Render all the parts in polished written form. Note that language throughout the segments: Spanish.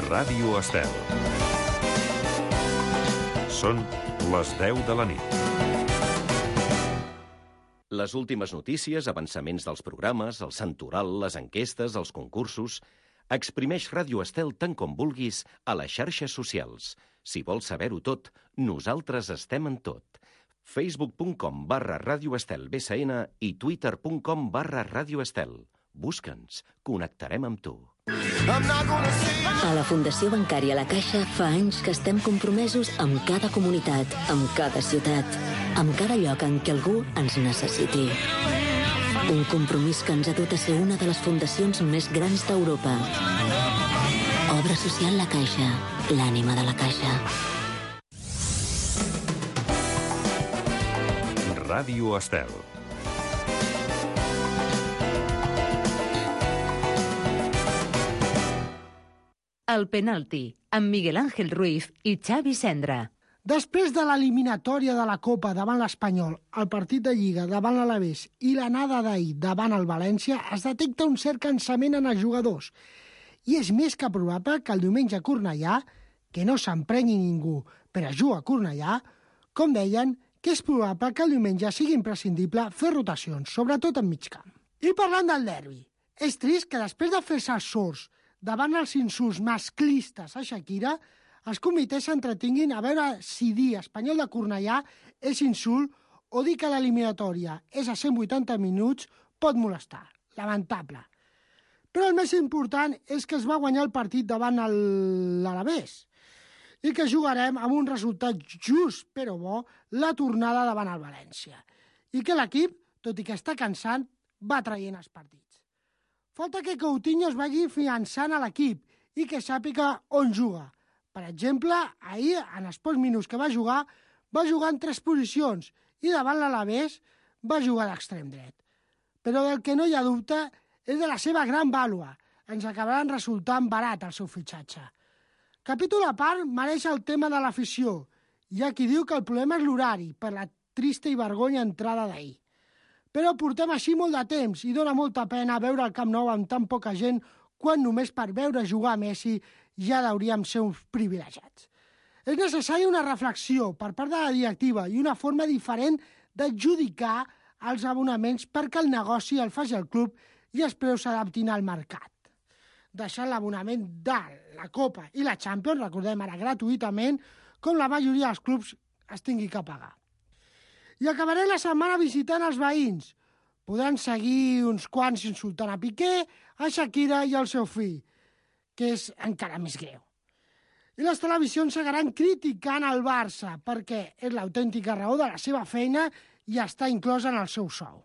Ràdio Estel. Són les 10 de la nit. Les últimes notícies, avançaments dels programes, el santoral, les enquestes, els concursos... Exprimeix Ràdio Estel tant com vulguis a les xarxes socials. Si vols saber-ho tot, nosaltres estem en tot. Facebook.com/Ràdio Estel BCN i Twitter.com/Ràdio Estel. Busca'ns, connectarem amb tu. A la Fundació Bancària La Caixa fa anys que estem compromesos amb cada comunitat, amb cada ciutat, amb cada lloc en què algú ens necessiti. Un compromís que ens ha dut a ser una de les fundacions més grans d'Europa. Obra social La Caixa, l'ànima de la Caixa. Ràdio Estel. El penalti, amb Miguel Ángel Ruiz i Xavi Sendra. Després de l'eliminatòria de la Copa davant l'Espanyol, el partit de Lliga davant l'Alavés i l'anada d'ahir davant el València, es detecta un cert cansament en els jugadors. I és més que probable que el diumenge a Cornellà, que no s'emprenyi ningú per a jugar a Cornellà, com deien, que és probable que el diumenge sigui imprescindible fer rotacions, sobretot en mig camp. I parlant del derbi, és trist que després de fer-se els sords davant els insults masclistes a Shakira, els comitès s'entretinguin a veure si dir Espanyol de Cornellà és insult o dir que l'eliminatòria és a 180 minuts pot molestar. Lamentable. Però el més important és que es va guanyar el partit davant l'Alavés i que jugarem amb un resultat just però bo la tornada davant el València i que l'equip, tot i que està cansant, va traient els partits. Falta que Coutinho es vagi fiançant a l'equip i que sàpiga on juga. Per exemple, ahir, en els pocs minuts que va jugar en 3 posicions i davant l'Alavés va jugar d'extrem dret. Però del que no hi ha dubte és de la seva gran vàlua. Ens acabaran resultant barat el seu fitxatge. Capítol a part mereix el tema de l'afició. Hi ha qui diu que el problema és l'horari, per la trista i vergonya entrada d'ahir. Però portem així molt de temps i dona molta pena veure el Camp Nou amb tan poca gent quan només per veure jugar a Messi ja hauríem ser uns privilegiats. És necessària una reflexió per part de la directiva i una forma diferent d'adjudicar els abonaments perquè el negoci el faci el club i els preus s'adaptin al mercat. Deixant l'abonament de la Copa i la Champions, recordem ara gratuïtament, com la majoria dels clubs es tingui que pagar. I acabaré la setmana visitant els veïns. Podran seguir uns quants insultant a Piqué, a Shakira i al seu fill, que és encara més greu. I les televisions seguiran criticant el Barça perquè és l'autèntica raó de la seva feina i està inclosa en el seu sou.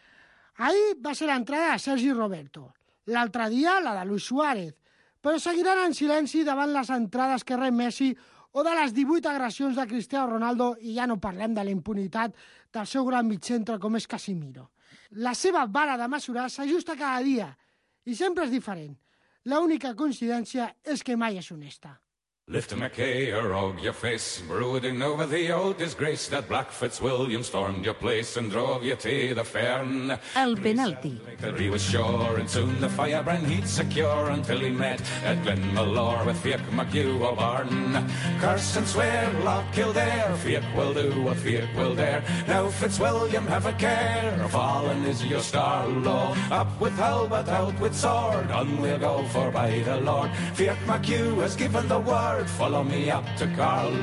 Ahir va ser l'entrada de Sergi Roberto, l'altre dia la de Luis Suárez, però seguiran en silenci davant les entrades que rep Messi o de les 18 agressions de Cristiano Ronaldo i ja no parlem de la impunitat del seu gran mitjantre com és Casimiro. La seva vara de mesurar s'ajusta cada dia i sempre és diferent. L'única coincidència és que mai és honesta. Lift a Mackay or og your face, brooding over the old disgrace that Black Fitzwilliam stormed your place and drove you to the fern. El penalti. He was sure and soon the firebrand he'd secure until he met at Glenmalure with Fiach MacHugh O'Barn. Curse and swear, Loch Kildare, Fiach will do what Fiach will dare. Now Fitzwilliam have a care, fallen is your star low. Up with halbert, out with sword, on we'll go for by the Lord. Fiach MacHugh has given the word. Follow me up to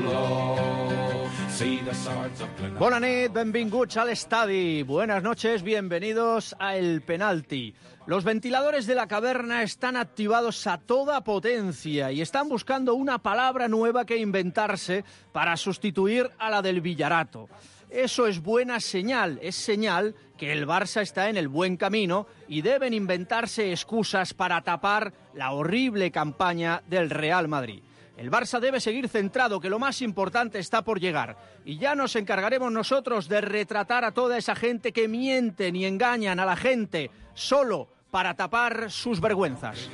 Carlo. See the swords of Glenalm. Bona nit, benvinguts al estadi. Buenas noches, bienvenidos a El Penalti. Los ventiladores de la caverna están activados a toda potencia y están buscando una palabra nueva que inventarse para sustituir a la del Villarato. Eso es buena señal, es señal que el Barça está en el buen camino y deben inventarse excusas para tapar la horrible campaña del Real Madrid. El Barça debe seguir centrado, que lo más importante está por llegar. Y ya nos encargaremos nosotros de retratar a toda esa gente que mienten y engañan a la gente solo para tapar sus vergüenzas.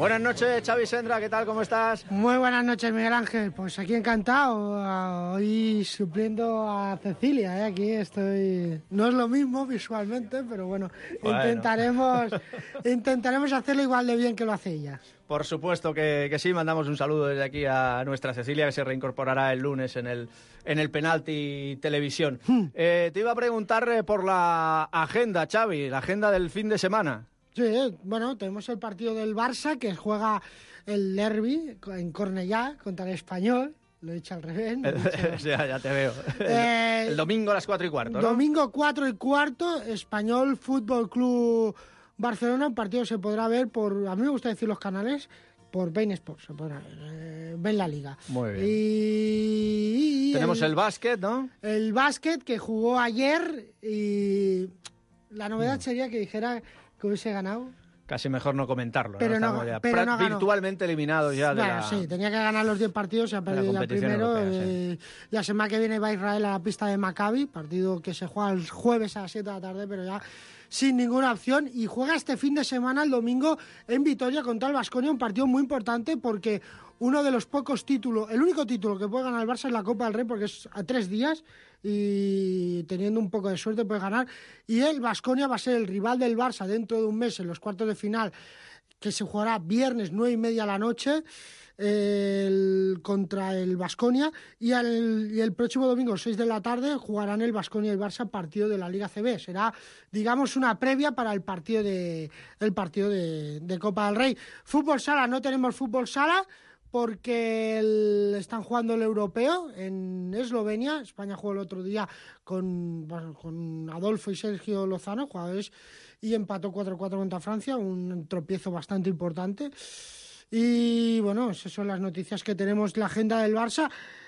Buenas noches, Xavi Sendra, ¿qué tal? ¿Cómo estás? Muy buenas noches, Miguel Ángel. Pues aquí encantado, hoy supliendo a Cecilia, Aquí estoy... No es lo mismo visualmente, pero bueno. Intentaremos hacerlo igual de bien que lo hace ella. Por supuesto que sí, mandamos un saludo desde aquí a nuestra Cecilia, que se reincorporará el lunes en el Penalti Televisión. Te iba a preguntar por la agenda, Xavi, la agenda del fin de semana. Sí, bueno, tenemos el partido del Barça, que juega el derbi en Cornellá contra el Español. Lo he dicho al revés. Ya te veo. El domingo a las 4:15, ¿no? Domingo 4:15, Español Fútbol Club Barcelona. Un partido se podrá ver por, a mí me gusta decir los canales, por Bein Sports, se podrá ver, Ven la Liga. Muy bien. Y tenemos el básquet, ¿no? El básquet que jugó ayer y la novedad sería que dijera que hubiese ganado. Casi mejor no comentarlo, pero ¿no? Pero no virtualmente eliminados ya de la... Sí, tenía que ganar los 10 partidos, se ha perdido ya primero. Sí. La semana que viene va a Israel a la pista de Maccabi, partido que se juega el jueves a las 7 de la tarde, pero ya sin ninguna opción. Y juega este fin de semana, el domingo, en Vitoria contra el Baskonia, un partido muy importante porque uno de los pocos títulos, el único título que puede ganar el Barça es la Copa del Rey, porque es a 3 días y teniendo un poco de suerte puede ganar. Y el Baskonia va a ser el rival del Barça dentro de un mes en los cuartos de final, que se jugará viernes 9:30 de la noche contra el Baskonia, y el próximo domingo 6 de la tarde jugarán el Baskonia y el Barça, partido de la Liga CB. Será, digamos, una previa para el partido de Copa del Rey. Fútbol sala, no tenemos fútbol sala porque están jugando el europeo en Eslovenia. España jugó el otro día con Adolfo y Sergio Lozano, jugadores, y empató 4-4 contra Francia, un tropiezo bastante importante. Y bueno, esas son las noticias que tenemos, la agenda del Barça,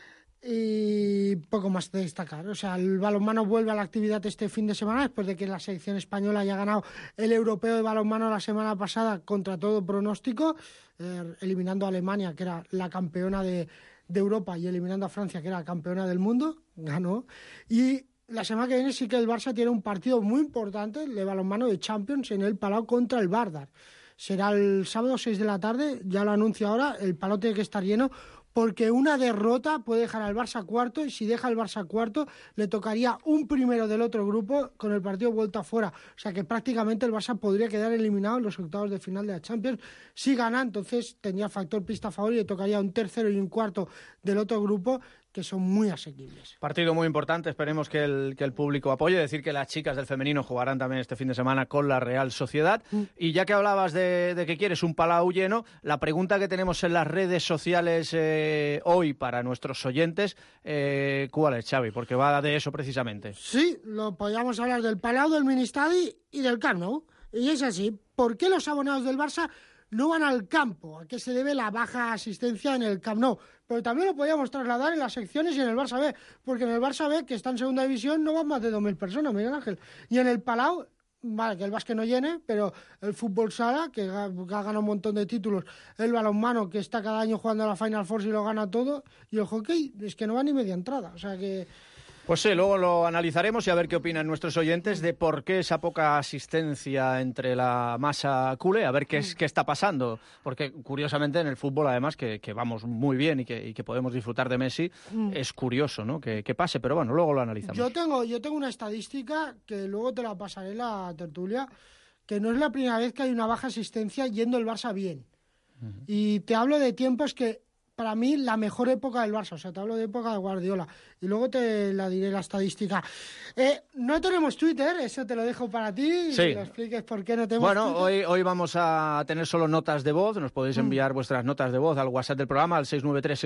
y poco más de destacar. O sea, el balonmano vuelve a la actividad este fin de semana después de que la selección española haya ganado el europeo de balonmano la semana pasada contra todo pronóstico, eliminando a Alemania, que era la campeona de Europa, y eliminando a Francia, que era la campeona del mundo. Ganó. Y la semana que viene sí que el Barça tiene un partido muy importante de balonmano de Champions en el Palau contra el Vardar. Será el sábado 6 de la tarde, ya lo anuncio ahora, el Palau tiene que estar lleno, porque una derrota puede dejar al Barça cuarto, y si deja al Barça cuarto le tocaría un primero del otro grupo con el partido vuelta fuera. O sea que prácticamente el Barça podría quedar eliminado en los octavos de final de la Champions. Si gana, entonces tendría factor pista a favor y le tocaría un tercero y un cuarto del otro grupo, que son muy asequibles. Partido muy importante, esperemos que el público apoye. Decir que las chicas del femenino jugarán también este fin de semana con la Real Sociedad. Y ya que hablabas de que quieres un Palau lleno, la pregunta que tenemos en las redes sociales hoy para nuestros oyentes, ¿cuál es, Xavi? Porque va de eso precisamente. Sí, podríamos hablar del Palau, del Ministadi y del Camp Nou. Y es así, ¿por qué los abonados del Barça no van al campo? ¿A qué se debe la baja asistencia en el Camp Nou? Pero también lo podíamos trasladar en las secciones y en el Barça B, porque en el Barça B, que está en segunda división, no van más de 2.000 personas, Miguel Ángel. Y en el Palau, vale, que el básquet no llene, pero el fútbol sala, que ha ganado un montón de títulos, el balonmano, que está cada año jugando a la Final Four y lo gana todo, y el hockey, es que no va ni media entrada, o sea que... Pues sí, luego lo analizaremos y a ver qué opinan nuestros oyentes de por qué esa poca asistencia entre la masa culé, a ver qué está pasando. Porque, curiosamente, en el fútbol, además, que vamos muy bien y que podemos disfrutar de Messi, es curioso, ¿no?, que pase, pero bueno, luego lo analizamos. Yo tengo una estadística que luego te la pasaré en la tertulia, que no es la primera vez que hay una baja asistencia yendo el Barça bien. Y te hablo de tiempos que... Para mí, la mejor época del Barça, o sea, te hablo de época de Guardiola. Y luego te la diré la estadística. No tenemos Twitter, eso te lo dejo para ti. Sí. Y lo expliques por qué no tenemos Twitter. Bueno, hoy vamos a tener solo notas de voz. Nos podéis enviar vuestras notas de voz al WhatsApp del programa, al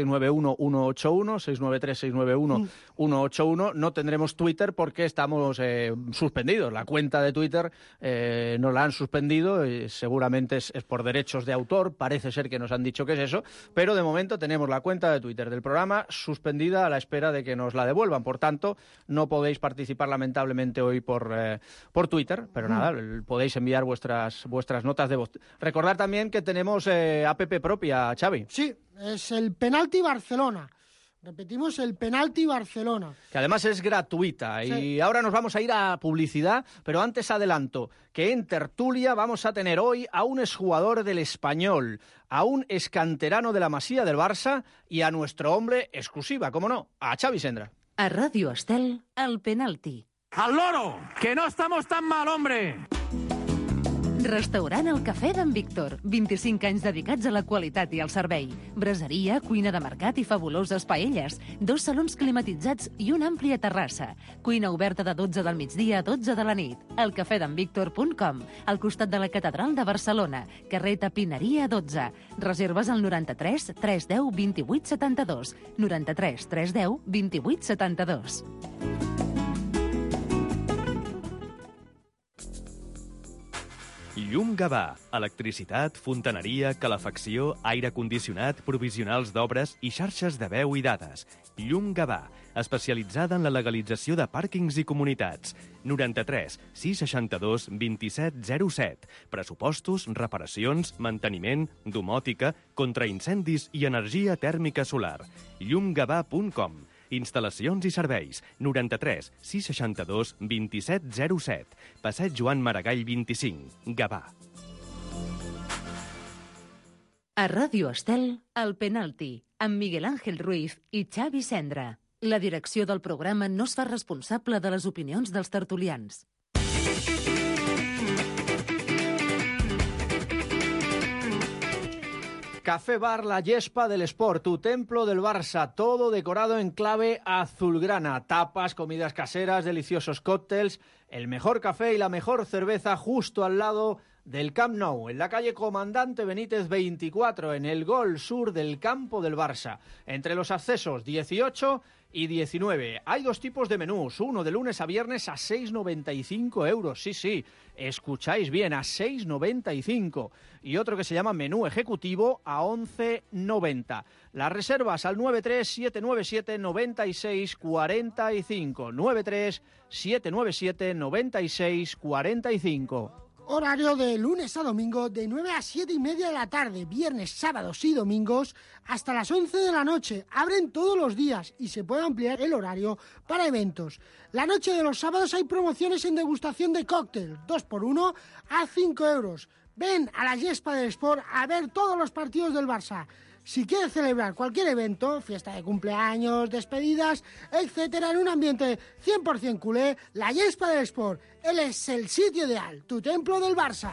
693-691-181, 693-691-181. No tendremos Twitter porque estamos suspendidos. La cuenta de Twitter nos la han suspendido. Y seguramente es por derechos de autor. Parece ser que nos han dicho que es eso. Pero de momento tenemos la cuenta de Twitter del programa suspendida a la espera de que nos la devuelvan. Por tanto, no podéis participar lamentablemente hoy por Twitter, pero nada, podéis enviar vuestras notas de voz. Recordar también que tenemos app propia, Xavi. Sí, es el Penalti Barcelona. Repetimos, el penalti Barcelona. Que además es gratuita. Sí. Y ahora nos vamos a ir a publicidad, pero antes adelanto que en tertulia vamos a tener hoy a un exjugador del Español, a un excanterano de la Masía del Barça y a nuestro hombre exclusiva, cómo no, a Xavi Sendra. A Ràdio Estel, el penalti. ¡Al loro! ¡Que no estamos tan mal, hombre! Restaurant El Cafè d'en Víctor. 25 anys dedicats a la qualitat i al servei. Braseria, cuina de mercat i fabuloses paelles. 2 salons climatitzats i una àmplia terrassa. Cuina oberta de 12 del migdia a 12 de la nit. elcafedenvictor.com, al costat de la Catedral de Barcelona. Carrer Tapineria 12. Reserves al 93 310 28 72. 93 310 28 72. Llum Gavà. Electricitat, fontaneria, calefacció, aire condicionat, provisionals d'obres i xarxes de veu i dades. Llum Gavà, especialitzada en la legalització de pàrquings i comunitats. 93 662 27 07. Pressupostos, reparacions, manteniment, domòtica, contraincendis i energia tèrmica solar. llumgavà.com. Instal·lacions i serveis. 93 662 27 07. Passeig Joan Maragall 25. Gavà. A Ràdio Estel, el penalti, amb Miguel Ángel Ruiz i Xavi Sendra. La direcció del programa no es fa responsable de les opinions dels tertulians. Café Bar La Yespa del Sport, tu templo del Barça, todo decorado en clave azulgrana. Tapas, comidas caseras, deliciosos cócteles, el mejor café y la mejor cerveza justo al lado del Camp Nou, en la calle Comandante Benítez 24, en el gol sur del campo del Barça. Entre los accesos 18 y 19. Hay 2 tipos de menús, uno de lunes a viernes a 6,95 euros. Sí, escucháis bien, a 6,95. Y otro que se llama menú ejecutivo a 11,90. Las reservas al 937979645. 937979645. Horario de lunes a domingo de 9 a 7 y media de la tarde, viernes, sábados y domingos hasta las 11 de la noche. Abren todos los días y se puede ampliar el horario para eventos. La noche de los sábados hay promociones en degustación de cóctel, 2x1 a 5 euros. Ven a la Yespa del Sport a ver todos los partidos del Barça. Si quieres celebrar cualquier evento, fiesta de cumpleaños, despedidas, etcétera, en un ambiente 100% culé, la Yespa del Sport, él es el sitio ideal, tu templo del Barça.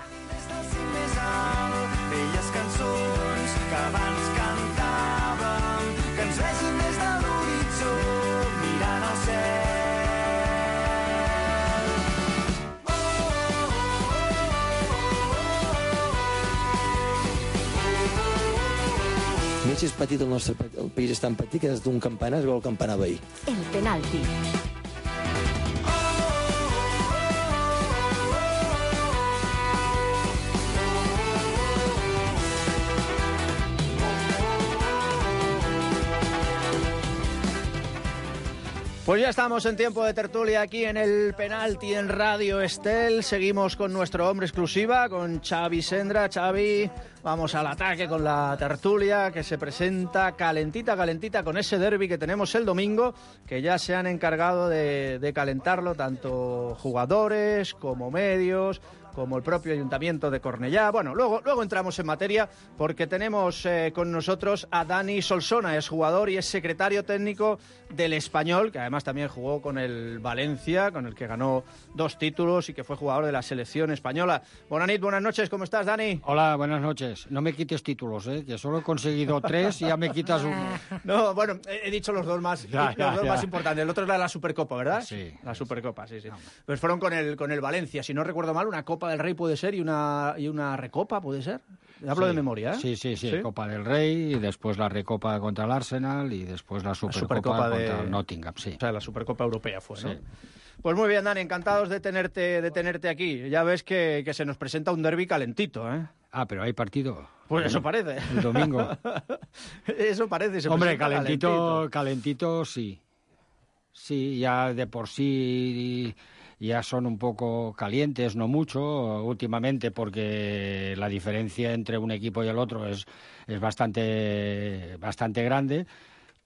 Mira si és petit el país és tan petit que des d'un campanar es veu el campanar veí. El penalti. Pues ya estamos en tiempo de tertulia aquí en el penalti en Radio Estel. Seguimos con nuestro hombre exclusiva, con Xavi Sendra. Xavi, vamos al ataque con la tertulia que se presenta calentita con ese derbi que tenemos el domingo, que ya se han encargado de calentarlo tanto jugadores como medios, como el propio Ayuntamiento de Cornellá. Bueno, luego entramos en materia porque tenemos con nosotros a Dani Solsona, es jugador y es secretario técnico del Español, que además también jugó con el Valencia, con el que ganó 2 títulos y que fue jugador de la selección española. Buenas noches, ¿cómo estás, Dani? Hola, buenas noches. No me quites títulos, que solo he conseguido 3 y ya me quitas uno. No, bueno, he dicho los dos más más importantes. El otro era la Supercopa, ¿verdad? Sí. La Supercopa, sí. Pues fueron con el Valencia, si no recuerdo mal, una Copa del Rey puede ser y una Recopa puede ser. Hablo de memoria, ¿eh? Sí, Copa del Rey y después la Recopa contra el Arsenal y después la Supercopa contra el Nottingham, sí. O sea, la Supercopa Europea fue, ¿no? Sí. Pues muy bien, Dani, encantados de tenerte aquí. Ya ves que se nos presenta un derbi calentito, ¿eh? Ah, pero hay partido. Pues eso parece. El domingo. Eso parece. Hombre, calentito, sí. Sí, ya de por sí ya son un poco calientes, no mucho, últimamente, porque la diferencia entre un equipo y el otro es bastante grande,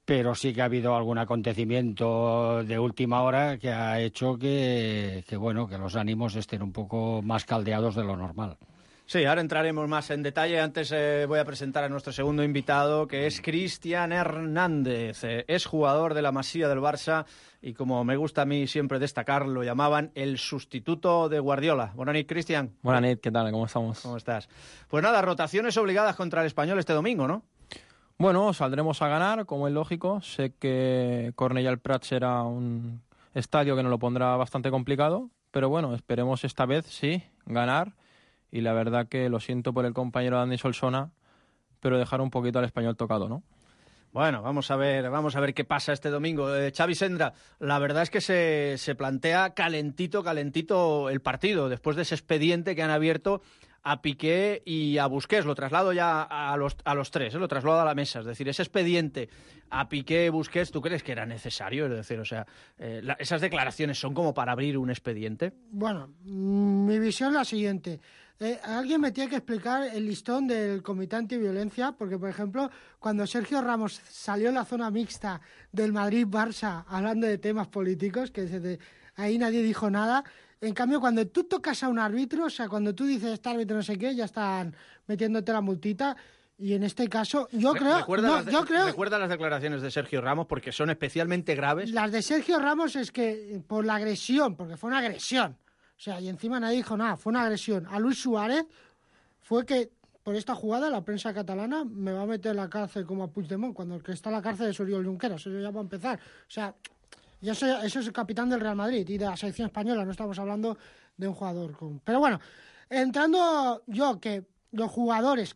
pero sí que ha habido algún acontecimiento de última hora que ha hecho que los ánimos estén un poco más caldeados de lo normal. Sí, ahora entraremos más en detalle. Antes voy a presentar a nuestro segundo invitado, que es Cristian Hernández. Es jugador de la Masía del Barça y, como me gusta a mí siempre destacar, lo llamaban el sustituto de Guardiola. Buenas noches, Cristian. Buenas noches, ¿qué tal? ¿Cómo estamos? ¿Cómo estás? Pues nada, rotaciones obligadas contra el Español este domingo, ¿no? Bueno, saldremos a ganar, como es lógico. Sé que Cornellà el Prat será un estadio que nos lo pondrá bastante complicado, pero bueno, esperemos esta vez, sí, ganar. Y la verdad que lo siento por el compañero Dani Solsona, pero dejar un poquito al Español tocado, ¿no? Bueno, vamos a ver qué pasa este domingo. Xavi Sendra, la verdad es que se plantea calentito el partido, después de ese expediente que han abierto a Piqué y a Busquets. Lo traslado ya a los tres, lo traslado a la mesa. Es decir, ese expediente a Piqué y Busquets, ¿tú crees que era necesario? Es decir, o sea, esas declaraciones son como para abrir un expediente. Bueno, mi visión es la siguiente. Alguien me tiene que explicar el listón del Comité Antiviolencia, porque, por ejemplo, cuando Sergio Ramos salió en la zona mixta del Madrid-Barça hablando de temas políticos, ahí nadie dijo nada. En cambio, cuando tú tocas a un árbitro, o sea, cuando tú dices este árbitro no sé qué, ya están metiéndote la multita. Y en este caso, yo creo... Recuerda las declaraciones de Sergio Ramos, porque son especialmente graves. Las de Sergio Ramos es que por la agresión, porque fue una agresión. O sea, y encima nadie dijo nada, fue una agresión. A Luis Suárez fue que por esta jugada la prensa catalana me va a meter en la cárcel como a Puigdemont, cuando el que está en la cárcel es Oriol Junqueras, eso ya va a empezar. O sea, eso es el capitán del Real Madrid y de la selección española, no estamos hablando de un jugador común. Pero bueno, entrando yo que los jugadores,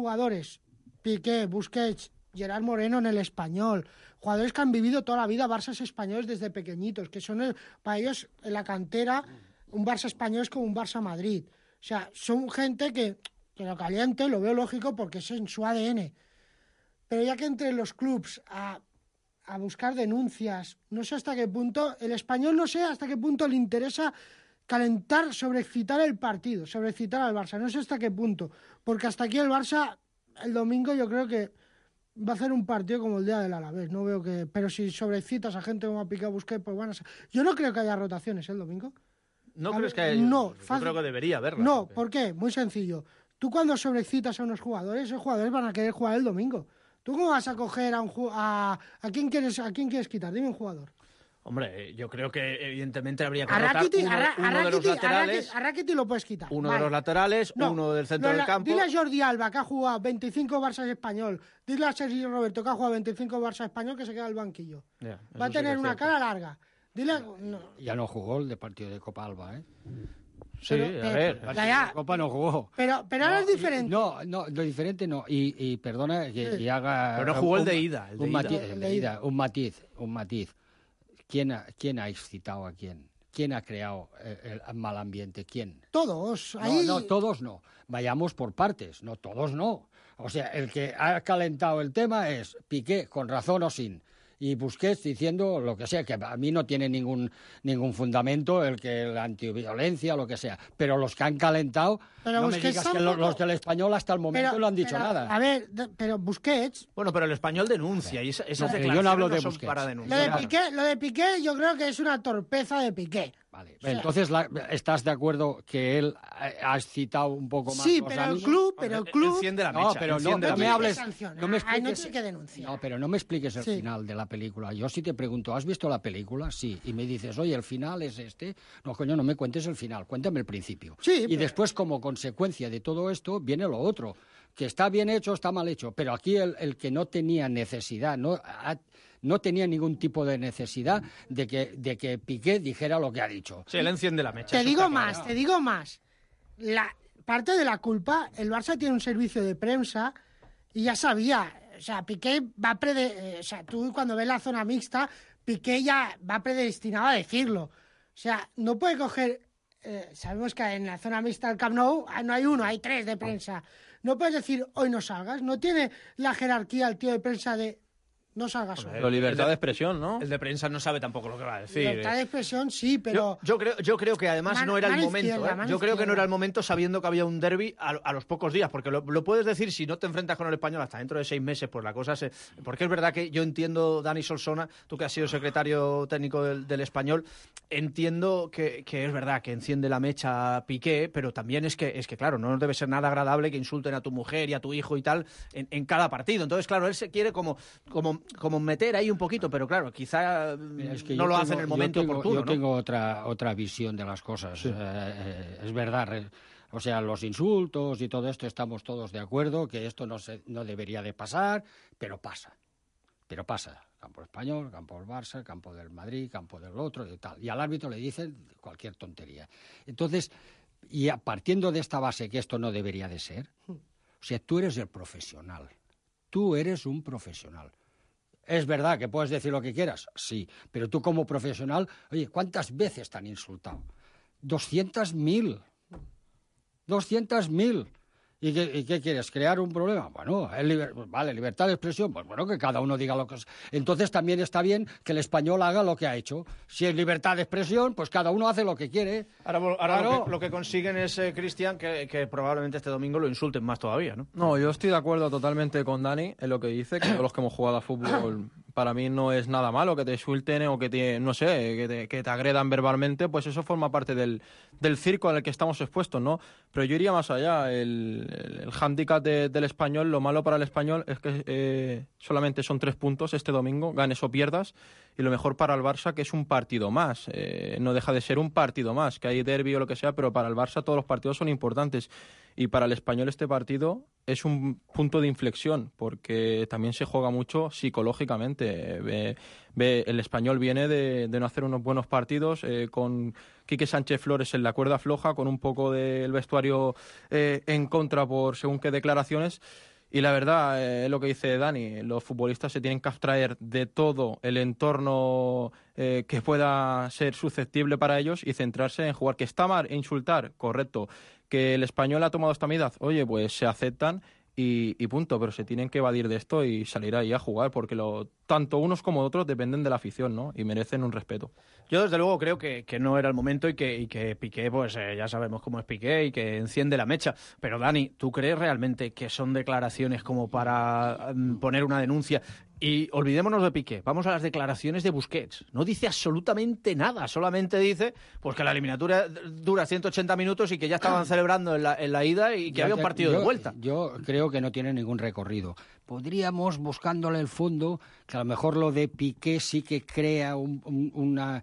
Piqué, Busquets, Gerard Moreno en el Español, jugadores que han vivido toda la vida Barças españoles desde pequeñitos, que son para ellos en la cantera un Barça español es como un Barça Madrid. O sea, son gente que lo caliente, lo veo lógico porque es en su ADN. Pero ya que entre los clubs a buscar denuncias, no sé hasta qué punto, el Español no sé hasta qué punto le interesa calentar, sobreexcitar el partido, sobreexcitar al Barça, no sé hasta qué punto, porque hasta aquí el Barça, el domingo yo creo que va a hacer un partido como el día del Alavés, no veo que, pero si sobreexcitas a gente como a Piqué, Busquets, pues bueno, yo no creo que haya rotaciones el domingo. ¿No crees que haya? No, yo creo que debería haberlas. No, ¿por qué? Muy sencillo. Tú cuando sobreexcitas a unos jugadores, esos jugadores van a querer jugar el domingo. ¿Tú cómo vas a coger a quién quieres quitar? Dime un jugador. Hombre, yo creo que evidentemente habría que a rotar uno de los laterales. A Rakitic lo puedes quitar. Uno de los laterales, uno del centro del campo. Dile a Jordi Alba, que ha jugado 25 Barça español. Dile a Sergio Roberto, que ha jugado 25 Barça español, que se queda al banquillo. Va a tener una cara larga. Dile, Ya no jugó el de partido de Copa Alba, ¿eh? Sí, a ver. La Copa no jugó. Pero ahora es diferente. No, lo diferente no. Y perdona que haga... Pero no jugó el de ida. Un matiz. ¿Quién ha excitado a quién? ¿Quién ha creado el mal ambiente? ¿Quién? Todos. No, todos no. Vayamos por partes. No, todos no. O sea, el que ha calentado el tema es Piqué, con razón o sin. Y Busquets diciendo lo que sea, que a mí no tiene ningún fundamento el que la antiviolencia, lo que sea. Pero los que han calentado, pero no me digas que los del Español hasta el momento no han dicho nada. A ver, pero Busquets... Bueno, pero el Español denuncia y esas declaraciones yo no hablo de son Busquets. para denunciar. Lo de Piqué yo creo que es una torpeza de Piqué. Vale, entonces ¿estás de acuerdo que él ha excitado un poco más? Sí, pero el club... Enciende la mecha. No, pero no me hables... No me expliques, que denunciar. No, pero no me expliques el final de la película. Yo sí te pregunto, ¿has visto la película? Sí. Y me dices, oye, ¿el final es este? No, coño, no me cuentes el final, cuéntame el principio. Sí, y después, como consecuencia de todo esto, viene lo otro. Que está bien hecho, está mal hecho. Pero aquí el que no tenía necesidad, no tenía ningún tipo de necesidad de que Piqué dijera lo que ha dicho. Sí, él enciende la mecha. Te digo más. La parte de la culpa, el Barça tiene un servicio de prensa y ya sabía, o sea, Piqué va o sea, tú cuando ves la zona mixta, Piqué ya va predestinado a decirlo. O sea, no puede coger, sabemos que en la zona mixta del Camp Nou no hay uno, hay 3 de prensa. No puedes decir, hoy no salgas. No tiene la jerarquía el tío de prensa de no salga solo. Pero libertad de expresión, ¿no? El de prensa no sabe tampoco lo que va a decir. Libertad de expresión sí, pero... Yo creo que además no era el momento. Izquierda, Yo creo que no era el momento sabiendo que había un derbi a los pocos días, porque lo puedes decir si no te enfrentas con el Español hasta dentro de 6 meses, pues la cosa se... Porque es verdad que yo entiendo, Dani Solsona, tú que has sido secretario técnico del Español, entiendo que es verdad que enciende la mecha Piqué, pero también es que claro, no debe ser nada agradable que insulten a tu mujer y a tu hijo y tal en cada partido. Entonces, claro, él se quiere como meter ahí un poquito, pero claro, quizá no lo hace en el momento oportuno. Yo tengo otra visión de las cosas. Sí. Es verdad, o sea, los insultos y todo esto, estamos todos de acuerdo que esto no debería de pasar, pero pasa. Campo español, campo del Barça, campo del Madrid, campo del otro y tal. Y al árbitro le dicen cualquier tontería. Entonces, y partiendo de esta base que esto no debería de ser, o sea, tú eres el profesional. Tú eres un profesional. Es verdad que puedes decir lo que quieras, sí, pero tú como profesional, oye, ¿cuántas veces te han insultado? 200.000. 200.000. ¿Y qué quieres? ¿Crear un problema? Bueno, vale, libertad de expresión, pues bueno, que cada uno diga lo que es. Entonces también está bien que el español haga lo que ha hecho. Si es libertad de expresión, pues cada uno hace lo que quiere. Ahora claro. lo que consiguen es, Cristian, que probablemente este domingo lo insulten más todavía, ¿no? No, yo estoy de acuerdo totalmente con Dani en lo que dice, que todos los que hemos jugado a fútbol, para mí no es nada malo que te insulten o que te agredan verbalmente, pues eso forma parte del circo al que estamos expuestos, ¿no? Pero yo iría más allá. El hándicap del Español, lo malo para el Español es que solamente son 3 puntos este domingo, ganes o pierdas, y lo mejor para el Barça, que es un partido más. No deja de ser un partido más, que hay derbi o lo que sea, pero para el Barça todos los partidos son importantes. Y para el Español este partido es un punto de inflexión, porque también se juega mucho psicológicamente. El Español viene de no hacer unos buenos partidos, con Quique Sánchez Flores en la cuerda floja, con un poco del vestuario en contra por según qué declaraciones. Y la verdad, es lo que dice Dani, los futbolistas se tienen que abstraer de todo el entorno que pueda ser susceptible para ellos y centrarse en jugar. Que está mal e insultar, correcto. Que el Español ha tomado esta medida, oye, pues se aceptan y punto, pero se tienen que evadir de esto y salir ahí a jugar, porque tanto unos como otros dependen de la afición, ¿no? Y merecen un respeto. Yo desde luego creo que no era el momento y que Piqué, pues ya sabemos cómo es Piqué y que enciende la mecha. Pero Dani, ¿tú crees realmente que son declaraciones como para poner una denuncia? Y olvidémonos de Piqué, vamos a las declaraciones de Busquets. No dice absolutamente nada, solamente dice pues que la eliminatoria dura 180 minutos y que ya estaban celebrando en la ida y que había un partido de vuelta. Yo creo que no tiene ningún recorrido. Podríamos, buscándole el fondo, que a lo mejor lo de Piqué sí que crea una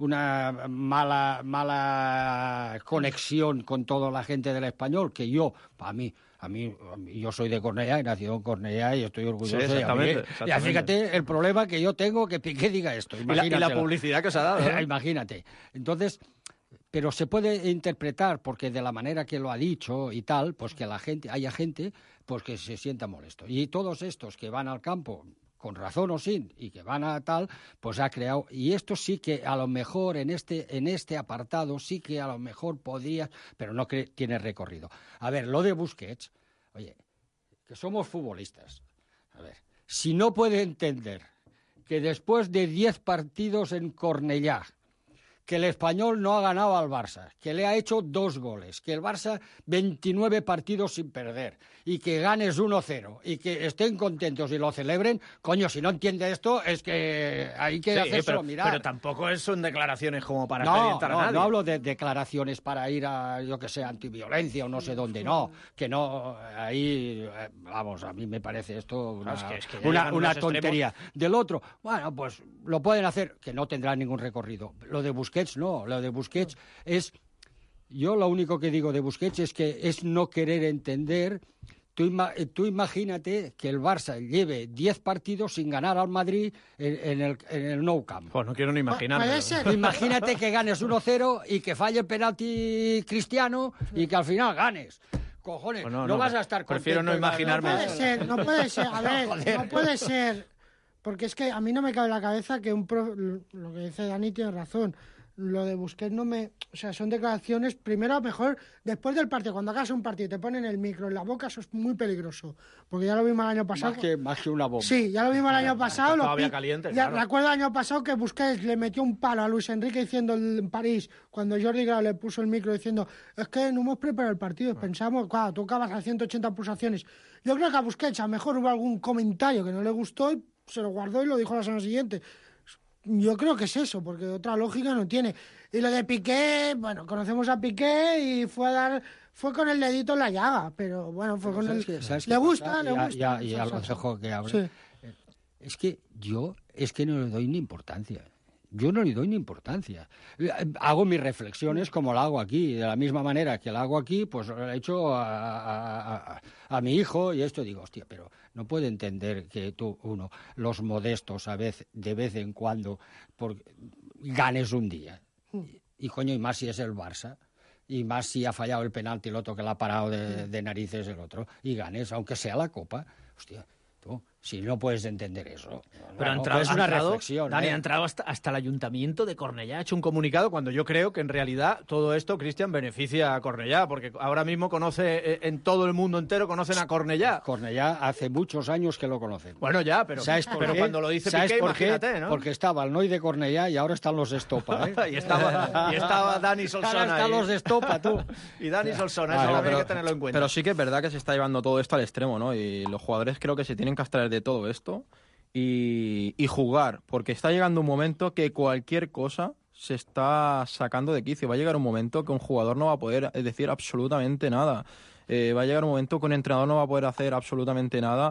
mala conexión con toda la gente del Español, que a mí, yo soy de Cornellá, he nacido en Cornellá y estoy orgulloso. Sí, exactamente. Ya fíjate el problema que yo tengo que Piqué diga esto. Y la publicidad que se ha dado, ¿no? Imagínate. Entonces, pero se puede interpretar, porque de la manera que lo ha dicho y tal, pues que haya gente pues que se sienta molesto. Y todos estos que van al campo, con razón o sin, y que van a tal, pues ha creado... Y esto sí que a lo mejor en este apartado sí que a lo mejor podría, pero no tiene recorrido. A ver, lo de Busquets, oye, que somos futbolistas. A ver, si no puede entender que después de 10 partidos en Cornellá, que el Español no ha ganado al Barça, que le ha hecho 2 goles, que el Barça 29 partidos sin perder y que ganes 1-0 y que estén contentos y lo celebren, coño, si no entiende esto es que hay que hacérselo mirar. Pero tampoco son declaraciones como para expedientar a nadie. No hablo de declaraciones para ir a, yo que sé, antiviolencia o no sé dónde, no, ahí, vamos, a mí me parece esto una tontería. Del otro, bueno, pues lo pueden hacer, que no tendrá ningún recorrido. Lo de Busquets no, lo de Busquets es... Yo lo único que digo de Busquets es que es no querer entender. Tú imagínate que el Barça lleve 10 partidos sin ganar al Madrid en el Nou Camp. Pues no quiero ni imaginarme. Imagínate que ganes 1-0 y que falle el penalti Cristiano y que al final ganes. Cojones, pues no vas a estar contento. Prefiero no imaginarme. No puede ser, a ver, joder. No puede ser. Porque es que a mí no me cabe en la cabeza que lo que dice Dani tiene razón. lo de Busquets no me... O sea, son declaraciones, primero, mejor, después del partido, cuando acabas un partido y te ponen el micro en la boca, eso es muy peligroso. Porque ya lo vimos el año pasado. Más que una bomba. Sí, ya lo vimos el año pasado. Todavía caliente, claro. Recuerdo el año pasado que Busquets le metió un palo a Luis Enrique diciendo en París, cuando Jordi Grau le puso el micro diciendo, es que no hemos preparado el partido, pensamos, claro, tú acabas a 180 pulsaciones. Yo creo que a Busquets a lo mejor hubo algún comentario que no le gustó y se lo guardó y lo dijo la semana siguiente. Yo creo que es eso, porque otra lógica no tiene. Y lo de Piqué, bueno, conocemos a Piqué y fue con el dedito en la llaga, pero bueno, fue con el... Le gusta. Ya lo dejo que hable. Sí. Es que yo no le doy ni importancia. Yo no le doy ni importancia. Hago mis reflexiones como la hago aquí. De la misma manera que la hago aquí, pues lo he hecho a mi hijo y esto digo, hostia, pero no puede entender que los modestos de vez en cuando, ganes un día. Y coño, y más si es el Barça. Y más si ha fallado el penalti el otro que la ha parado de narices el otro. Y ganes, aunque sea la Copa. Hostia. Si no puedes entender eso. Pero es una reflexión. Dani, ha entrado hasta el Ayuntamiento de Cornellá, ha hecho un comunicado cuando yo creo que en realidad todo esto, Cristian, beneficia a Cornellá, porque ahora mismo en todo el mundo entero conocen a Cornellá. Cornellá hace muchos años que lo conocen. Bueno, ya, pero cuando lo dice Piqué, imagínate, ¿no? Porque estaba el Noi de Cornellá y ahora están los de Estopa, ¿eh? y estaba Dani Solsona. Ahora están los de Estopa, tú. Y Dani Solsona, eso también hay que tenerlo en cuenta. Pero sí que es verdad que se está llevando todo esto al extremo, ¿no? Y los jugadores creo que se tienen que abstraer de todo esto y jugar, porque está llegando un momento que cualquier cosa se está sacando de quicio. Va a llegar un momento que un jugador no va a poder decir absolutamente nada. Va a llegar un momento que un entrenador no va a poder hacer absolutamente nada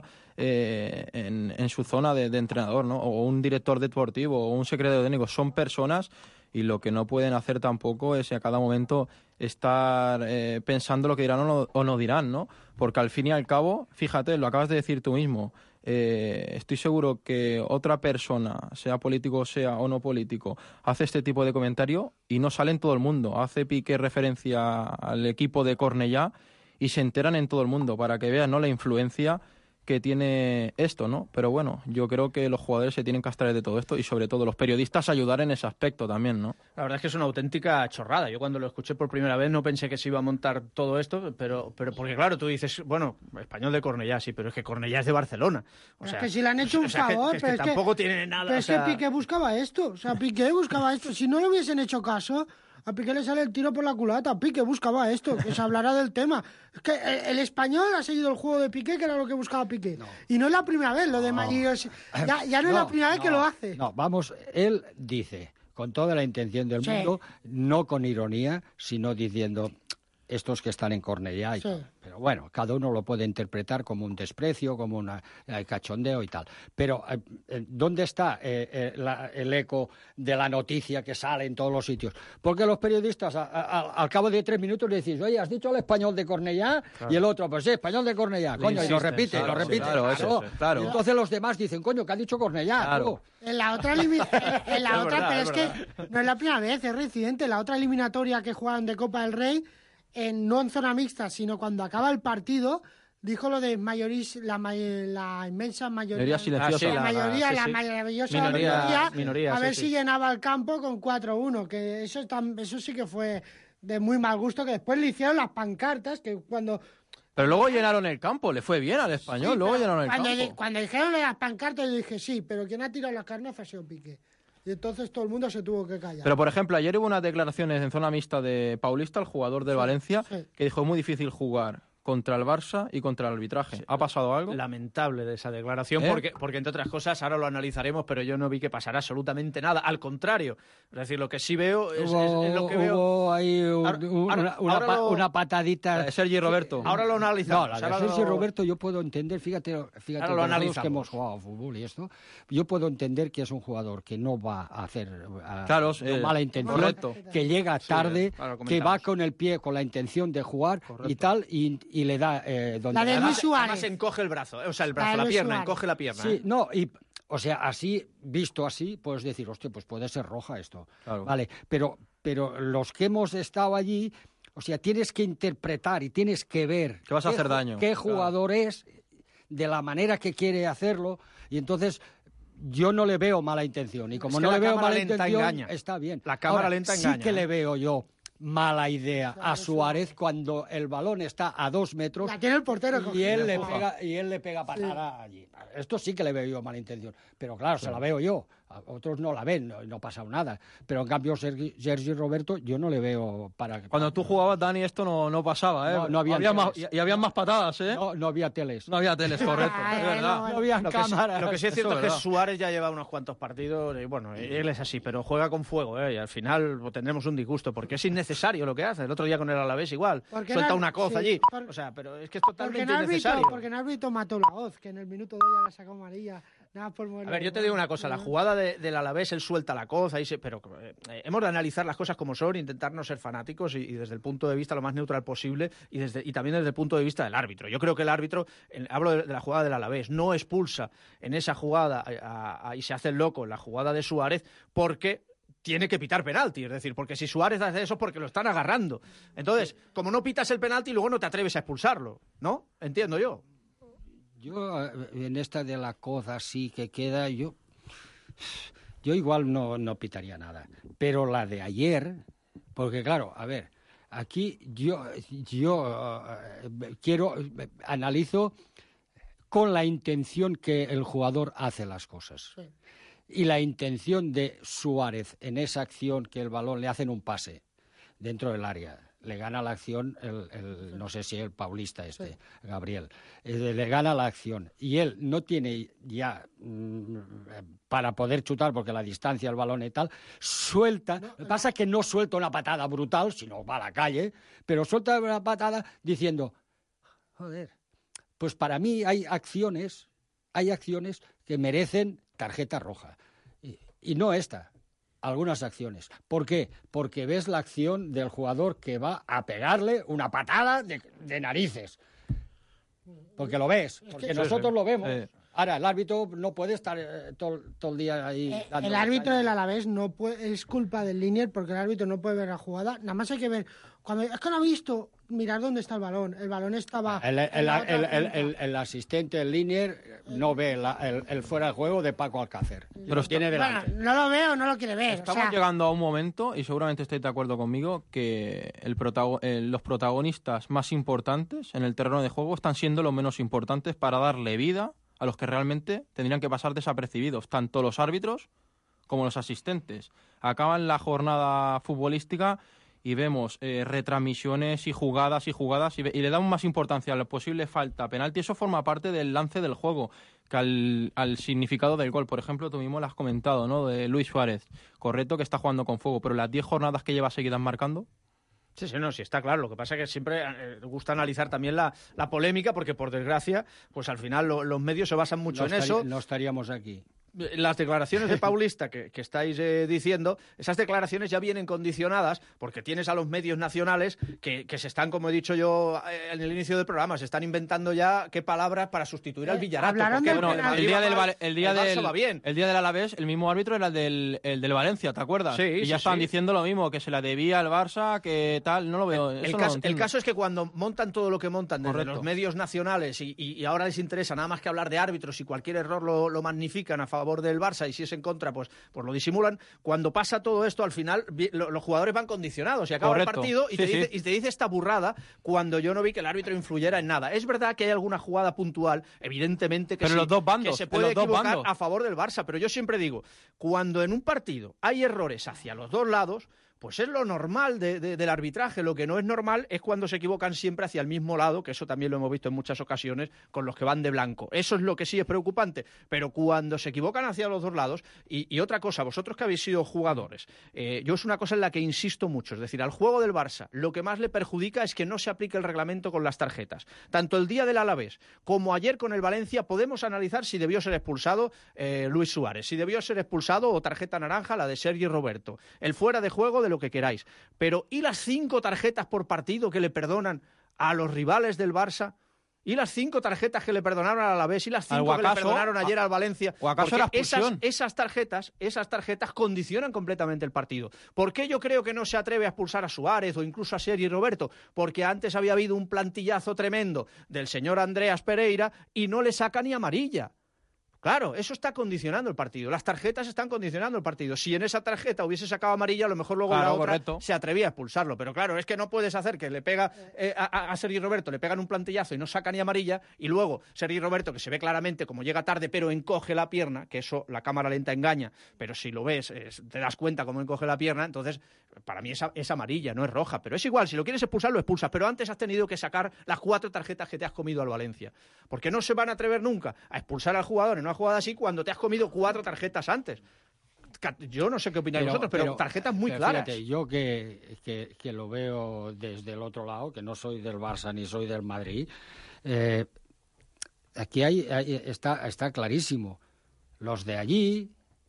en su zona de entrenador, ¿no? O un director deportivo o un secretario técnico. Son personas y lo que no pueden hacer tampoco es a cada momento estar pensando lo que dirán o no dirán, ¿no? Porque al fin y al cabo, fíjate, lo acabas de decir tú mismo, estoy seguro que otra persona, sea político sea o no político, hace este tipo de comentario y no sale en todo el mundo. Hace Piqué referencia al equipo de Cornellá y se enteran en todo el mundo para que vean, ¿no?, la influencia que tiene esto, ¿no? Pero bueno, yo creo que los jugadores se tienen que abstraer de todo esto y sobre todo los periodistas ayudar en ese aspecto también, ¿no? La verdad es que es una auténtica chorrada. Yo cuando lo escuché por primera vez no pensé que se iba a montar todo esto, pero porque claro, tú dices, bueno, Español de Cornellá, sí, pero es que Cornellá es de Barcelona. O sea, es que si le han hecho un favor, pero es que tampoco tiene nada. Pero es que Piqué buscaba esto, Piqué buscaba esto. Si no le hubiesen hecho caso, a Piqué le sale el tiro por la culata. Piqué buscaba esto, que se hablará del tema. Es que el Español ha seguido el juego de Piqué, que era lo que buscaba Piqué. No. Y no es la primera vez, lo de ya no es la primera vez que lo hace. No, vamos, él dice, con toda la intención del mundo, no con ironía, sino diciendo estos que están en Cornellá y tal. Pero bueno, cada uno lo puede interpretar como un desprecio, como un cachondeo y tal. Pero ¿dónde está el eco de la noticia que sale en todos los sitios? Porque los periodistas al cabo de 3 minutos le decís, oye, ¿has dicho el Español de Cornellá? Claro. Y el otro, pues sí, Español de Cornellá. Coño, y lo repite. Claro. Y entonces los demás dicen, coño, que ha dicho Cornellá. Claro. En la otra, pero es que no es la primera vez, es reciente. La otra eliminatoria que jugaron de Copa del Rey, no en zona mixta, sino cuando acaba el partido, dijo lo de la inmensa mayoría silenciosa. La maravillosa minoría, a ver si llenaba el campo con 4-1, que eso sí que fue de muy mal gusto, que después le hicieron las pancartas, que cuando... Pero luego llenaron el campo, le fue bien al Español, luego llenaron el campo. Cuando dijeron lo de las pancartas, yo dije, sí, pero quien ha tirado las carnes ha sido Piqué. Y entonces todo el mundo se tuvo que callar. Pero, por ejemplo, ayer hubo unas declaraciones en zona mixta de Paulista, el jugador de Valencia, que dijo, es muy difícil jugar contra el Barça y contra el arbitraje. ¿Ha pasado algo? Lamentable de esa declaración, porque entre otras cosas, ahora lo analizaremos, pero yo no vi que pasara absolutamente nada. Al contrario, es decir, lo que sí veo es lo que veo... Hubo ahí una patadita... Sergi Roberto. Ahora lo analizamos. No, la de Sergi Roberto yo puedo entender, fíjate los que hemos jugado a fútbol y esto, yo puedo entender que es un jugador que no va a hacer mala intención, correcto, que llega tarde, que va con el pie con la intención de jugar, correcto, y tal, y le da donde además encoge el brazo, la pierna, encoge la pierna. Sí, no, y o sea, así, visto así, puedes decir, hostia, pues puede ser roja esto. Claro. Vale, pero los que hemos estado allí, o sea, tienes que interpretar y tienes que ver que vas a hacer daño. Qué jugador es, de la manera que quiere hacerlo, y entonces yo no le veo mala intención. Y como no le veo mala intención, está bien. La cámara lenta engaña. Sí que le veo yo mala idea a Suárez cuando el balón está a 2 metros. La tiene el portero. Y él le pega patada allí. Esto sí que le veo yo mala intención. Pero claro, se la veo yo. A otros no la ven, no ha pasado nada. Pero en cambio, Sergi Roberto, yo no le veo para... Cuando tú jugabas, Dani, esto no pasaba, ¿eh? No había más, y había más patadas, ¿eh? No había teles. No había teles, correcto. Es verdad. No había cámaras. Lo que sí es cierto es que Suárez ya lleva unos cuantos partidos, y bueno, él es así, pero juega con fuego, ¿eh? Y al final tendremos un disgusto, porque es innecesario lo que hace. El otro día con el Alavés igual, suelta una coz allí. O sea, pero es que es totalmente innecesario. Porque en árbitro mató la hoz, que en el minuto 2 ya la sacó amarilla. Nada por a ver, yo te digo una cosa, la jugada del Alavés, él suelta la coz, pero hemos de analizar las cosas como son, intentar no ser fanáticos y desde el punto de vista lo más neutral posible y también desde el punto de vista del árbitro. Yo creo que el árbitro, hablo de la jugada del Alavés, no expulsa en esa jugada y se hace el loco en la jugada de Suárez porque tiene que pitar penalti, es decir, porque si Suárez hace eso es porque lo están agarrando. Entonces, como no pitas el penalti, luego no te atreves a expulsarlo, ¿no? Entiendo yo. Yo, en esta de la cosa así que queda, yo igual no pitaría nada. Pero la de ayer, porque claro, a ver, aquí yo analizo con la intención que el jugador hace las cosas. Sí. Y la intención de Suárez en esa acción que el balón le hacen un pase dentro del área. Le gana la acción, no sé si el paulista Gabriel, le gana la acción. Y él no tiene ya para poder chutar, porque la distancia, el balón y tal, suelta. Lo que pasa es que no suelta una patada brutal, sino va a la calle, pero suelta una patada diciendo, joder, pues para mí hay acciones que merecen tarjeta roja. Y no esta. Algunas acciones. ¿Por qué? Porque ves la acción del jugador que va a pegarle una patada de narices. Porque lo ves, porque nosotros lo vemos. Ahora, el árbitro no puede estar todo el día ahí. El árbitro del Alavés no puede, es culpa del Linier, porque el árbitro no puede ver la jugada. Nada más hay que ver. Es que no ha visto mirar dónde está el balón. El balón estaba... El asistente, el Linier, no ve el fuera de juego de Paco Alcácer. Pero tiene delante. Bueno, no lo veo, no lo quiere ver. Estamos llegando a un momento, y seguramente estáis de acuerdo conmigo, que los protagonistas más importantes en el terreno de juego están siendo los menos importantes para darle vida a los que realmente tendrían que pasar desapercibidos, tanto los árbitros como los asistentes. Acaban la jornada futbolística y vemos retransmisiones y jugadas y le damos más importancia a la posible falta penalti. Eso forma parte del lance del juego, que al significado del gol. Por ejemplo, tú mismo lo has comentado, ¿no? De Luis Suárez. Correcto que está jugando con fuego, pero las 10 jornadas que lleva seguidas marcando... Sí, está claro. Lo que pasa es que siempre gusta analizar también la polémica, porque por desgracia, pues al final los medios se basan mucho en eso. No estaríamos aquí. Las declaraciones de Paulista que estáis diciendo, esas declaraciones ya vienen condicionadas porque tienes a los medios nacionales que se están, como he dicho yo en el inicio del programa, se están inventando ya qué palabras para sustituir al Villarato. El día del Alavés, el mismo árbitro era el del Valencia, ¿te acuerdas? Sí, y ya estaban diciendo lo mismo, que se la debía al Barça, que tal, no lo veo. El caso es que cuando montan todo lo que montan desde los medios nacionales y ahora les interesa nada más que hablar de árbitros y cualquier error lo magnifican a favor del Barça, y si es en contra, pues lo disimulan. Cuando pasa todo esto, al final los jugadores van condicionados y acaba el partido y te dice esta burrada, cuando yo no vi que el árbitro influyera en nada. Es verdad que hay alguna jugada puntual, evidentemente que, los dos bandos, que se puede equivocar a favor del Barça, pero yo siempre digo, cuando en un partido hay errores hacia los dos lados, pues es lo normal del arbitraje. Lo que no es normal es cuando se equivocan siempre hacia el mismo lado, que eso también lo hemos visto en muchas ocasiones con los que van de blanco. Eso es lo que sí es preocupante. Pero cuando se equivocan hacia los dos lados, y otra cosa, vosotros que habéis sido jugadores, yo es una cosa en la que insisto mucho, es decir, al juego del Barça lo que más le perjudica es que no se aplique el reglamento con las tarjetas. Tanto el día del Alavés como ayer con el Valencia podemos analizar si debió ser expulsado Luis Suárez, si debió ser expulsado o tarjeta naranja la de Sergi Roberto, el fuera de juego de lo que queráis. Pero ¿y las 5 tarjetas por partido que le perdonan a los rivales del Barça? ¿Y las 5 tarjetas que le perdonaron al Alavés? ¿Y las 5 que le perdonaron ayer al Valencia? ¿O acaso la expulsión? Esas tarjetas condicionan completamente el partido. ¿Por qué yo creo que no se atreve a expulsar a Suárez o incluso a Sergi Roberto? Porque antes había habido un plantillazo tremendo del señor Andreas Pereira y no le saca ni amarilla. Claro, eso está condicionando el partido. Las tarjetas están condicionando el partido. Si en esa tarjeta hubiese sacado amarilla, a lo mejor luego en la otra se atrevía a expulsarlo. Pero claro, es que no puedes hacer que le pega a Sergi Roberto, le pegan un plantillazo y no saca ni amarilla, y luego Sergi Roberto, que se ve claramente como llega tarde, pero encoge la pierna, que eso la cámara lenta engaña, pero si lo ves, te das cuenta cómo encoge la pierna. Entonces, para mí es amarilla, no es roja. Pero es igual, si lo quieres expulsar, lo expulsas. Pero antes has tenido que sacar las 4 tarjetas que te has comido al Valencia. Porque no se van a atrever nunca a expulsar al jugador en una jugada así cuando te has comido 4 tarjetas antes. Yo no sé qué opináis vosotros, pero tarjetas muy claras. Fíjate, yo que lo veo desde el otro lado, que no soy del Barça ni soy del Madrid, aquí está clarísimo. Los de allí,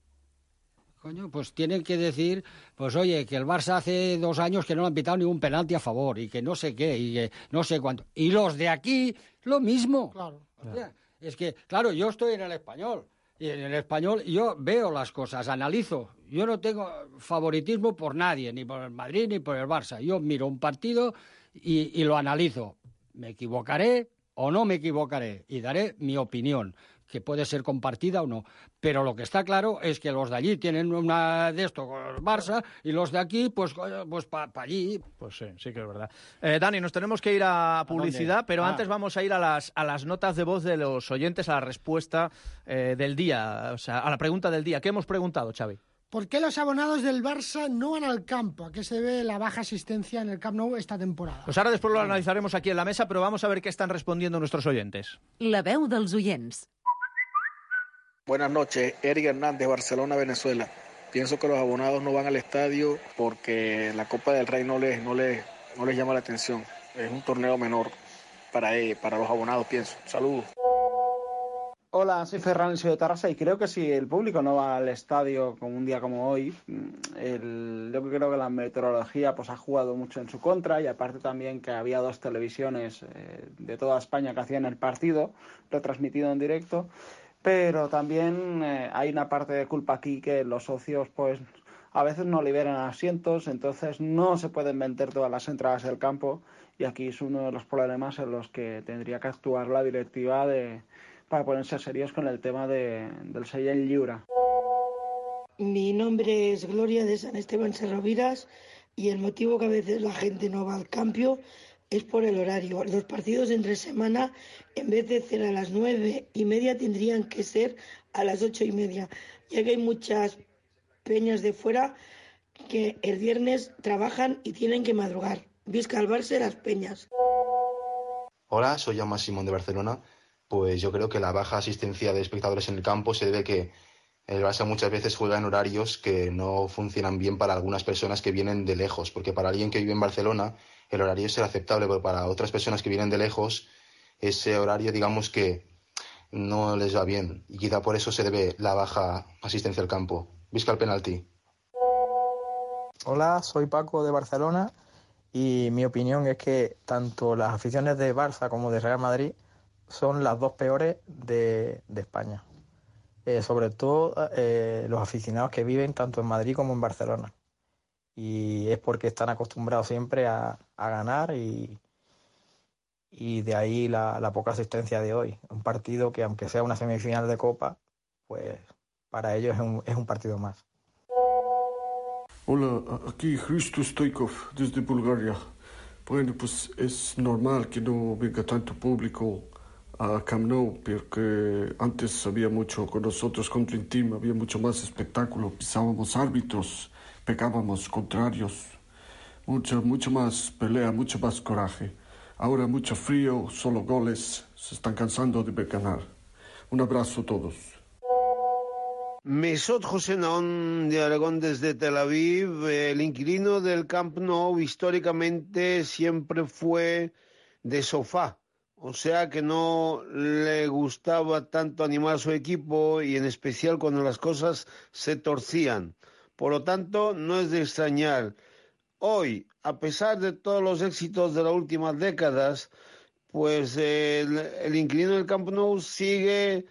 pues tienen que decir, pues oye, que el Barça hace 2 años que no le han pitado ningún penalti a favor y que no sé qué y que no sé cuánto. Y los de aquí, lo mismo. Claro. O sea, es que, claro, yo estoy en el Español. Y en el Español yo veo las cosas, analizo. Yo no tengo favoritismo por nadie, ni por el Madrid ni por el Barça. Yo miro un partido y lo analizo. Me equivocaré o no me equivocaré y daré mi opinión, que puede ser compartida o no. Pero lo que está claro es que los de allí tienen una de esto con el Barça y los de aquí, pues para allí. Pues sí que es verdad. Dani, nos tenemos que ir a publicidad, pero antes vamos a ir a las notas de voz de los oyentes, a la respuesta del día, o sea, a la pregunta del día. ¿Qué hemos preguntado, Xavi? ¿Por qué los abonados del Barça no van al campo? ¿A qué se debe la baja asistencia en el Camp Nou esta temporada? Pues ahora después lo analizaremos aquí en la mesa, pero vamos a ver qué están respondiendo nuestros oyentes. La veu dels oients. Buenas noches, Eric Hernández, Barcelona, Venezuela. Pienso que los abonados no van al estadio porque la Copa del Rey no les llama la atención. Es un torneo menor para los abonados, pienso. Saludos. Hola, soy Ferran, soy de Tarrasa y creo que si el público no va al estadio como un día como hoy, yo creo que la meteorología pues ha jugado mucho en su contra, y aparte también que había 2 televisiones de toda España que hacían el partido retransmitido en directo, pero también hay una parte de culpa aquí, que los socios pues a veces no liberan asientos, entonces no se pueden vender todas las entradas del campo, y aquí es uno de los problemas en los que tendría que actuar la directiva para ponerse serios con el tema del Sallent Lliure. Mi nombre es Gloria, de San Esteban Serroviras, y el motivo que a veces la gente no va al campo es por el horario. Los partidos entre semana, en vez de ser a las 9:30, tendrían que ser a las 8:30, ya que hay muchas peñas de fuera que el viernes trabajan y tienen que madrugar. Visca el Barça, las peñas. Hola, soy Jaume Simón de Barcelona. Pues yo creo que la baja asistencia de espectadores en el campo se debe a que el Barça muchas veces juega en horarios que no funcionan bien para algunas personas que vienen de lejos, porque para alguien que vive en Barcelona el horario es aceptable, pero para otras personas que vienen de lejos ese horario, digamos que no les va bien, y quizá por eso se debe la baja asistencia al campo. Visca el penalti. Hola, soy Paco de Barcelona y mi opinión es que tanto las aficiones de Barça como de Real Madrid son las 2 peores de España. Sobre todo los aficionados que viven tanto en Madrid como en Barcelona. Y es porque están acostumbrados siempre a ganar y de ahí la poca asistencia de hoy. Un partido que, aunque sea una semifinal de Copa, pues para ellos es un partido más. Hola, aquí Hristo Stoikov desde Bulgaria. Bueno, pues es normal que no venga tanto público a Camp Nou, porque antes había mucho, con nosotros con Dream Team, había mucho más espectáculo, pisábamos árbitros, pegábamos contrarios, mucho más pelea, mucho más coraje. Ahora mucho frío, solo goles, se están cansando de ganar. Un abrazo a todos. Mesot José Naón de Aragón desde Tel Aviv. El inquilino del Camp Nou históricamente siempre fue de sofá. O sea que no le gustaba tanto animar a su equipo, y en especial cuando las cosas se torcían. Por lo tanto, no es de extrañar. Hoy, a pesar de todos los éxitos de las últimas décadas, pues el inquilino del Camp Nou sigue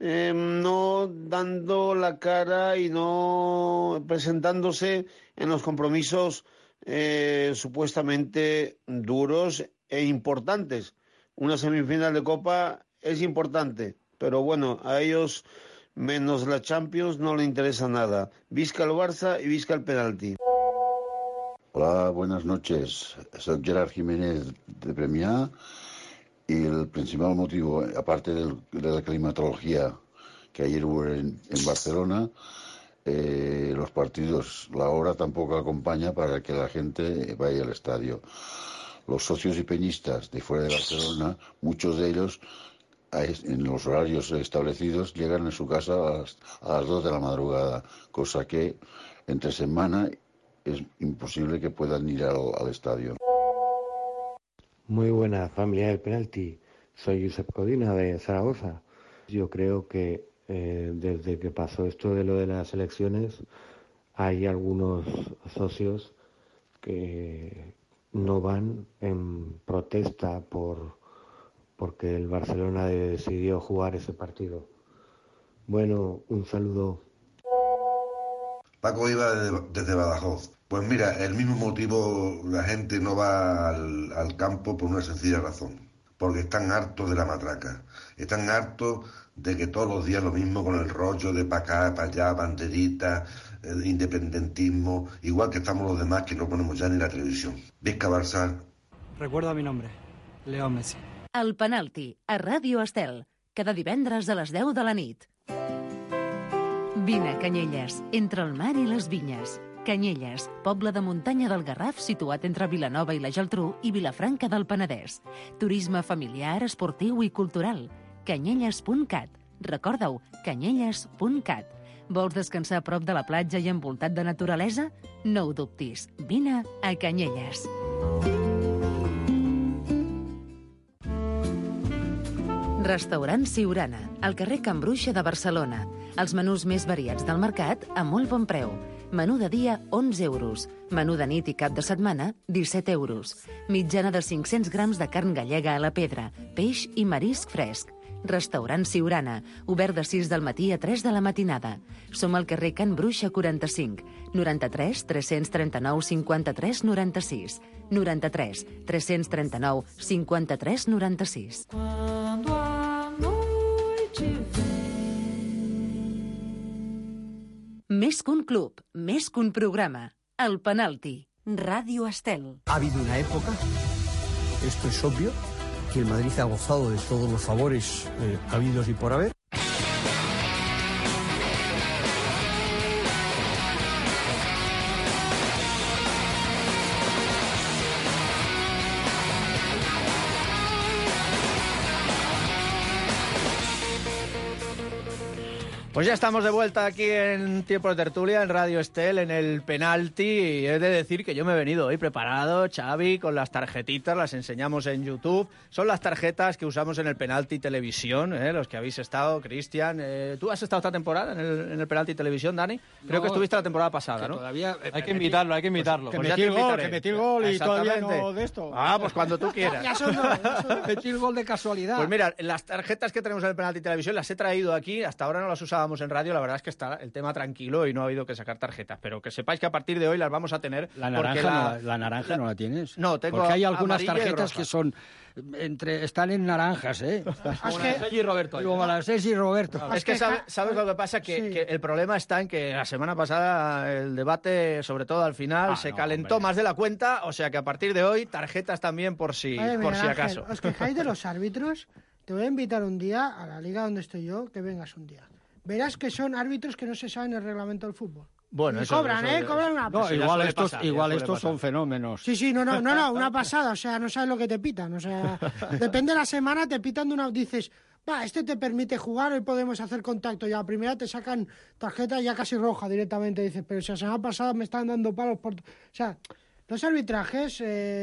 no dando la cara y no presentándose en los compromisos supuestamente duros e importantes. Una semifinal de Copa es importante, pero bueno, a ellos, menos la Champions, no le interesa nada. Visca el Barça y visca el penalti. Hola, buenas noches. Soy Gerard Jiménez de Premià y el principal motivo, aparte de la climatología que ayer hubo en Barcelona, los partidos, la hora tampoco acompaña para que la gente vaya al estadio. Los socios y peñistas de fuera de Barcelona, muchos de ellos, en los horarios establecidos, llegan a su casa a las 2 de la madrugada, cosa que entre semana es imposible que puedan ir al estadio. Muy buena familia del penalti. Soy Josep Codina de Zaragoza. Yo creo que desde que pasó esto de lo de las elecciones, hay algunos socios que no van en protesta porque el Barcelona decidió jugar ese partido. Bueno, un saludo. Paco iba desde Badajoz. Pues mira, el mismo motivo, la gente no va al campo por una sencilla razón. Porque están hartos de la matraca. Están hartos de que todos los días lo mismo con el rollo de para acá, para allá, banderita, independentismo, igual que estamos los demás que no ponemos ya ni la televisión. Visca Barça. Recuerda mi nombre, Leo Messi. El penalti, a Ràdio Estel, cada divendres a les 10 de la nit. Vine a Canyelles, entre el mar i les vinyes. Canyelles, poble de muntanya del Garraf situat entre Vilanova i la Geltrú i Vilafranca del Penedès. Turisme familiar, esportiu i cultural. Canyelles.cat. Recorda-ho, canyelles.cat. Vols descansar a prop de la platja i envoltat de naturalesa? No ho dubtis. Vine a Canyelles. Restaurant Siurana, al carrer Can Bruixa de Barcelona. Els menús més variats del mercat a molt bon preu. Menú de dia, 11 euros. Menú de nit i cap de setmana, 17 euros. Mitjana de 500 grams de carn gallega a la pedra, peix i marisc fresc. Restaurant Siurana, obert de 6 del matí a 3 de la matinada. Som al carrer Can Bruixa 45, 93 339 53 96, 93 339 53 96. Més que un club, més que un programa. El penalti. Ràdio Estel. Ha habido una época, esto es obvio, que el Madrid ha gozado de todos los favores habidos y por haber. Pues ya estamos de vuelta aquí en Tiempo de Tertulia, en Radio Estel, en el penalti. Y he de decir que yo me he venido hoy preparado, Xavi, con las tarjetitas, las enseñamos en YouTube. Son las tarjetas que usamos en el penalti televisión, los que habéis estado, Cristian. ¿Tú has estado esta temporada en el penalti televisión, Dani? Creo que estuviste la temporada pasada, ¿no? Todavía, hay que invitarlo. Que metí el gol y todavía no de esto. Ah, pues cuando tú quieras. Ya son dos. Metí el gol de casualidad. Pues mira, las tarjetas que tenemos en el penalti televisión las he traído aquí. Hasta ahora no las usábamos en radio, la verdad es que está el tema tranquilo y no ha habido que sacar tarjetas, pero que sepáis que a partir de hoy las vamos a tener. La naranja no la tienes. No, tengo. Porque hay algunas tarjetas que son están en naranjas, Como la Sergi y Roberto. Como la Sergi y Roberto. Es que sabes lo que pasa, que el problema está en que la semana pasada el debate, sobre todo al final, se calentó más de la cuenta, o sea que a partir de hoy tarjetas también por si acaso. ¿Os quejáis de los árbitros? Te voy a invitar un día a la liga donde estoy yo, que vengas un día. Verás que son árbitros que no se saben el reglamento del fútbol. Bueno, y cobran una pasada. Igual estos son fenómenos. Sí, no, una pasada, o sea, no sabes lo que te pitan, o sea, depende de la semana, te pitan de una, dices, este te permite jugar, hoy podemos hacer contacto, y a la primera te sacan tarjeta ya casi roja directamente, dices, pero si la semana pasada me estaban dando palos por... O sea, los arbitrajes...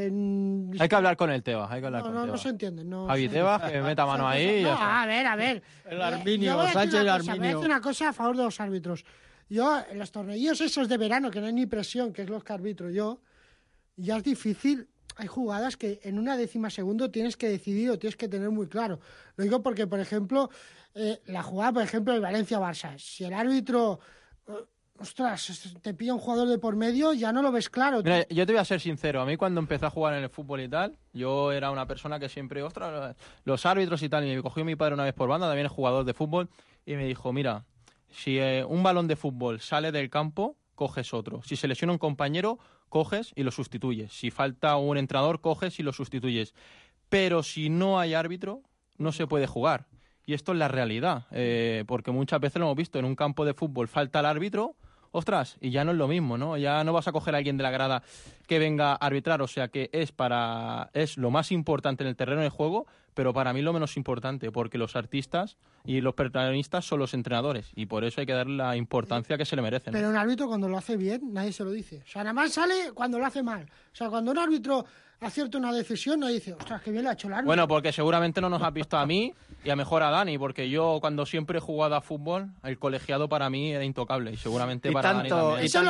Hay que hablar con el Tebas, no se entienden. Javi Tebas, que meta mano ahí y ya está. A ver. El Arminio, Sánchez y Arminio. Voy a decir una cosa a favor de los árbitros. Yo, en los torneillos esos de verano, que no hay ni presión, que es los que arbitro yo, ya es difícil. Hay jugadas que en una décima segundo tienes que decidir o tienes que tener muy claro. Lo digo porque, por ejemplo, la jugada, por ejemplo, del Valencia-Barça. Si el árbitro... ostras, te pilla un jugador de por medio, ya no lo ves claro. Mira, yo te voy a ser sincero, a mí cuando empecé a jugar en el fútbol y tal, yo era una persona que siempre, ostras, los árbitros y tal, y me cogió mi padre una vez por banda, también es jugador de fútbol, y me dijo, mira, si un balón de fútbol sale del campo, coges otro. Si se lesiona un compañero, coges y lo sustituyes. Si falta un entrenador, coges y lo sustituyes. Pero si no hay árbitro, no se puede jugar. Y esto es la realidad, porque muchas veces lo hemos visto, en un campo de fútbol falta el árbitro, ostras, y ya no es lo mismo, ¿no? Ya no vas a coger a alguien de la grada que venga a arbitrar, o sea que es lo más importante en el terreno de juego, pero para mí lo menos importante, porque los artistas y los protagonistas son los entrenadores, y por eso hay que darle la importancia que se le merecen. Pero un árbitro cuando lo hace bien, nadie se lo dice. O sea, nada más sale cuando lo hace mal. O sea, cuando un árbitro acierta una decisión, nadie dice, ostras, qué bien lo ha hecho el árbitro. Bueno, porque seguramente no nos has visto a mí y a mejor a Dani, porque yo cuando siempre he jugado a fútbol, el colegiado para mí era intocable, y seguramente y para tanto, Dani también. Eso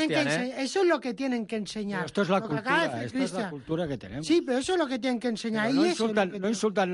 es lo que tienen que enseñar. Pero esto es la cultura que tenemos. Sí, pero eso es lo que tienen que enseñar. No insultan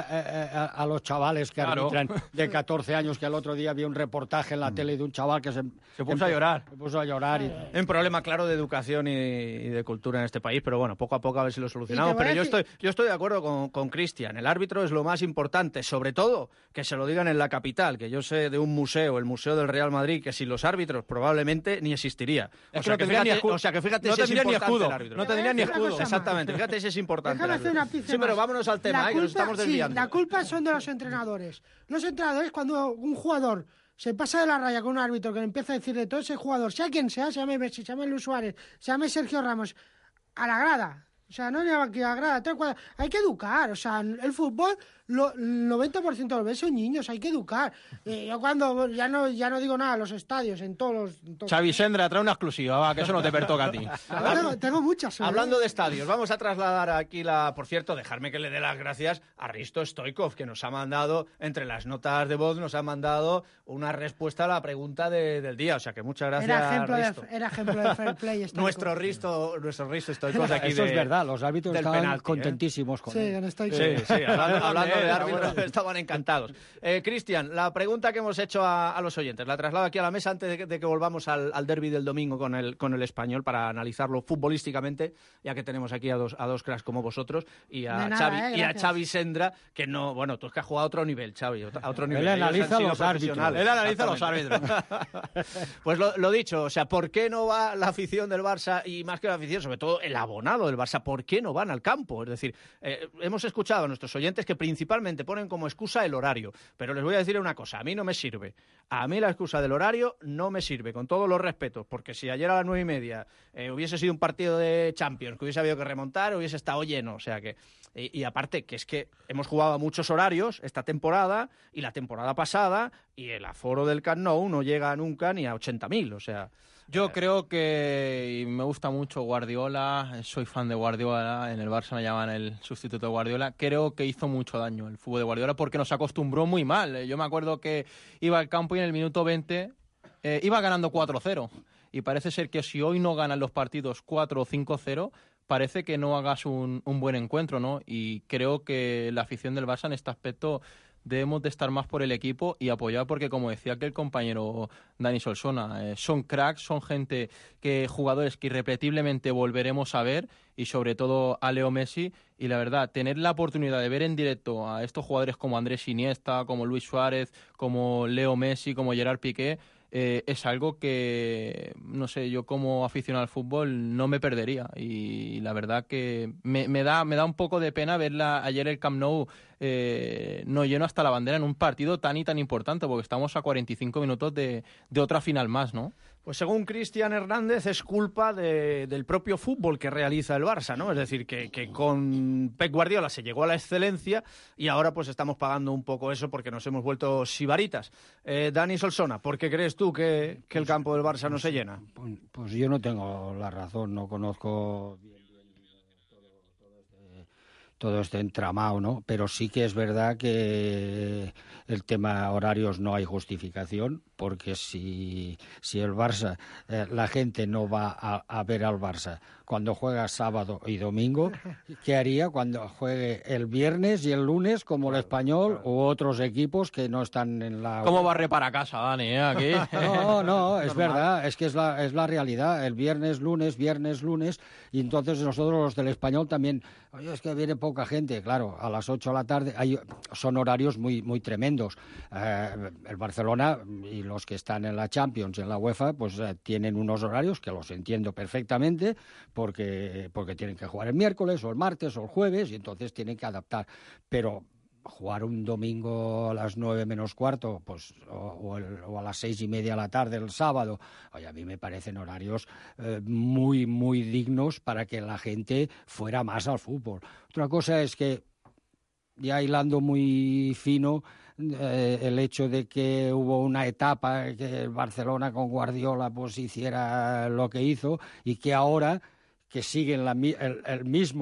a los chavales que arbitran de 14 años, que el otro día había un reportaje en la tele de un chaval que se puso a llorar. Se puso a llorar. Hay un problema claro de educación y de cultura en este país, pero bueno, poco a poco a ver si lo solucionamos. Pero yo estoy de acuerdo con Cristian. El árbitro es lo más importante, sobre todo que se lo digan en la capital, que yo sé de un museo, el Museo del Real Madrid, que sin los árbitros probablemente ni existiría. O sea que fíjate si es importante el árbitro. No tendría ni escudo. Exactamente, fíjate si es importante el árbitro. Sí, pero vámonos al tema, que nos estamos desviando. La culpa son de los entrenadores. Los entrenadores, cuando un jugador se pasa de la raya con un árbitro que le empieza a decir de todo ese jugador, sea quien sea, se llame Messi, se llame Luis Suárez, se llame Sergio Ramos, a la grada. O sea, no lleva aquí a la grada. Hay que educar. O sea, el fútbol, el 90% de los veces son niños, hay que educar. Yo cuando, ya no digo nada, los estadios, en todos los... Xavi Sendra, trae una exclusiva, va, que eso no te pertoca a ti. Tengo muchas. Hablando de estadios, vamos a trasladar aquí por cierto, dejarme que le dé las gracias a Risto Stoikov, que nos ha mandado, entre las notas de voz, nos ha mandado una respuesta a la pregunta del día. O sea que muchas gracias, Risto. Era ejemplo de fair play. Nuestro Risto Stoikov de aquí. Eso es verdad, los árbitros estaban penalti, contentísimos con él. Sí, hablando de árbitros, estaban encantados. Cristian, la pregunta que hemos hecho a los oyentes, la traslado aquí a la mesa antes de que volvamos al derbi del domingo con el Español para analizarlo futbolísticamente, ya que tenemos aquí a dos cracks como vosotros y a Xavi Sendra, que no, bueno, tú es que has jugado a otro nivel, Xavi, a otro nivel. Él analiza los árbitros. Pues lo dicho, o sea, ¿por qué no va la afición del Barça y más que la afición, sobre todo el abonado del Barça, por qué no van al campo? Es decir, hemos escuchado a nuestros oyentes que principalmente ponen como excusa el horario, pero les voy a decir una cosa, a mí no me sirve. A mí la excusa del horario no me sirve, con todos los respetos, porque si ayer a las 9:30 hubiese sido un partido de Champions, que hubiese habido que remontar, hubiese estado lleno, o sea que... Y aparte, que es que hemos jugado a muchos horarios esta temporada y la temporada pasada, y el aforo del Camp Nou no llega nunca ni a 80.000, o sea... Yo creo que, y me gusta mucho Guardiola, soy fan de Guardiola, en el Barça me llaman el sustituto de Guardiola, creo que hizo mucho daño el fútbol de Guardiola porque nos acostumbró muy mal. Yo me acuerdo que iba al campo y en el minuto 20 iba ganando 4-0, y parece ser que si hoy no ganan los partidos 4 o 5-0, parece que no hagas un buen encuentro, ¿no? Y creo que la afición del Barça en este aspecto debemos de estar más por el equipo y apoyar, porque como decía aquel compañero Dani Solsona, son cracks, son jugadores que irrepetiblemente volveremos a ver, y sobre todo a Leo Messi, y la verdad, tener la oportunidad de ver en directo a estos jugadores como Andrés Iniesta, como Luis Suárez, como Leo Messi, como Gerard Piqué, es algo que, no sé, yo como aficionado al fútbol no me perdería, y la verdad que me da un poco de pena verla ayer el Camp Nou no lleno hasta la bandera en un partido tan y tan importante, porque estamos a 45 minutos de otra final más, ¿no? Pues según Cristian Hernández es culpa del propio fútbol que realiza el Barça, ¿no? Es decir, que con Pep Guardiola se llegó a la excelencia y ahora pues estamos pagando un poco eso porque nos hemos vuelto sibaritas. Dani Solsona, ¿por qué crees tú que el campo del Barça no se llena? Pues yo no tengo la razón, no conozco bien este entramado, ¿no? Pero sí que es verdad que el tema horarios no hay justificación, porque si el Barça, la gente no va a ver al Barça cuando juega sábado y domingo, ¿qué haría cuando juegue el viernes y el lunes como el Español u otros equipos que no están en la... ¿Cómo barre para casa, Dani, aquí? No, es verdad, es que es la realidad. El viernes, lunes, y entonces nosotros los del Español también, oye, es que viene poca gente, claro, a las 8 de la tarde, son horarios muy, muy tremendos. El Barcelona y los que están en la Champions y en la UEFA, pues tienen unos horarios que los entiendo perfectamente, porque tienen que jugar el miércoles o el martes o el jueves, y entonces tienen que adaptar. Pero jugar un domingo a las 9 menos cuarto, pues, o a las 6:30 de la tarde el sábado, oye, a mí me parecen horarios muy, muy dignos para que la gente fuera más al fútbol. Otra cosa es que, ya hilando muy fino, el hecho de que hubo una etapa que el Barcelona con Guardiola pues hiciera lo que hizo, y que ahora que siguen el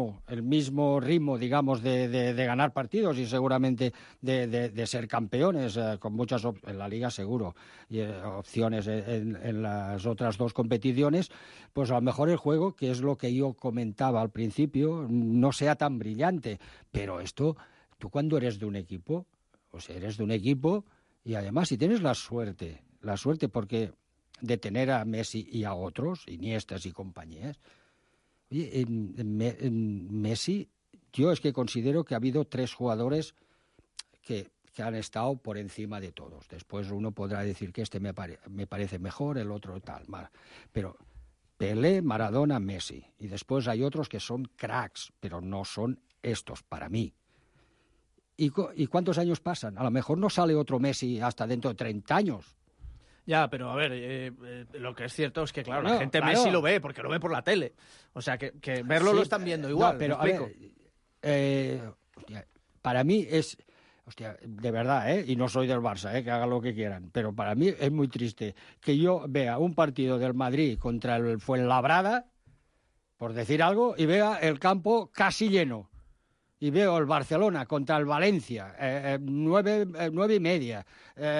mismo ritmo, digamos, de ganar partidos y seguramente de ser campeones, con muchas en la Liga seguro, y opciones en las otras dos competiciones, pues a lo mejor el juego, que es lo que yo comentaba al principio, no sea tan brillante. Pero esto, tú cuando eres de un equipo, o sea, eres de un equipo, y además si tienes la suerte porque de tener a Messi y a otros, Iniestas y compañías. Oye, en Messi, yo es que considero que ha habido 3 jugadores que han estado por encima de todos. Después uno podrá decir que este me parece mejor, el otro tal, mal. Pero Pelé, Maradona, Messi. Y después hay otros que son cracks, pero no son estos para mí. ¿Y cuántos años pasan? A lo mejor no sale otro Messi hasta dentro de 30 años. Ya, pero a ver, lo que es cierto es que, claro, la gente Messi lo ve, porque lo ve por la tele. O sea, que verlo sí, lo están viendo igual. No, pero a ver, para mí es... Hostia, de verdad, y no soy del Barça, que hagan lo que quieran, pero para mí es muy triste que yo vea un partido del Madrid contra el Fuenlabrada, por decir algo, y vea el campo casi lleno. Y veo el Barcelona contra el Valencia, 9:30,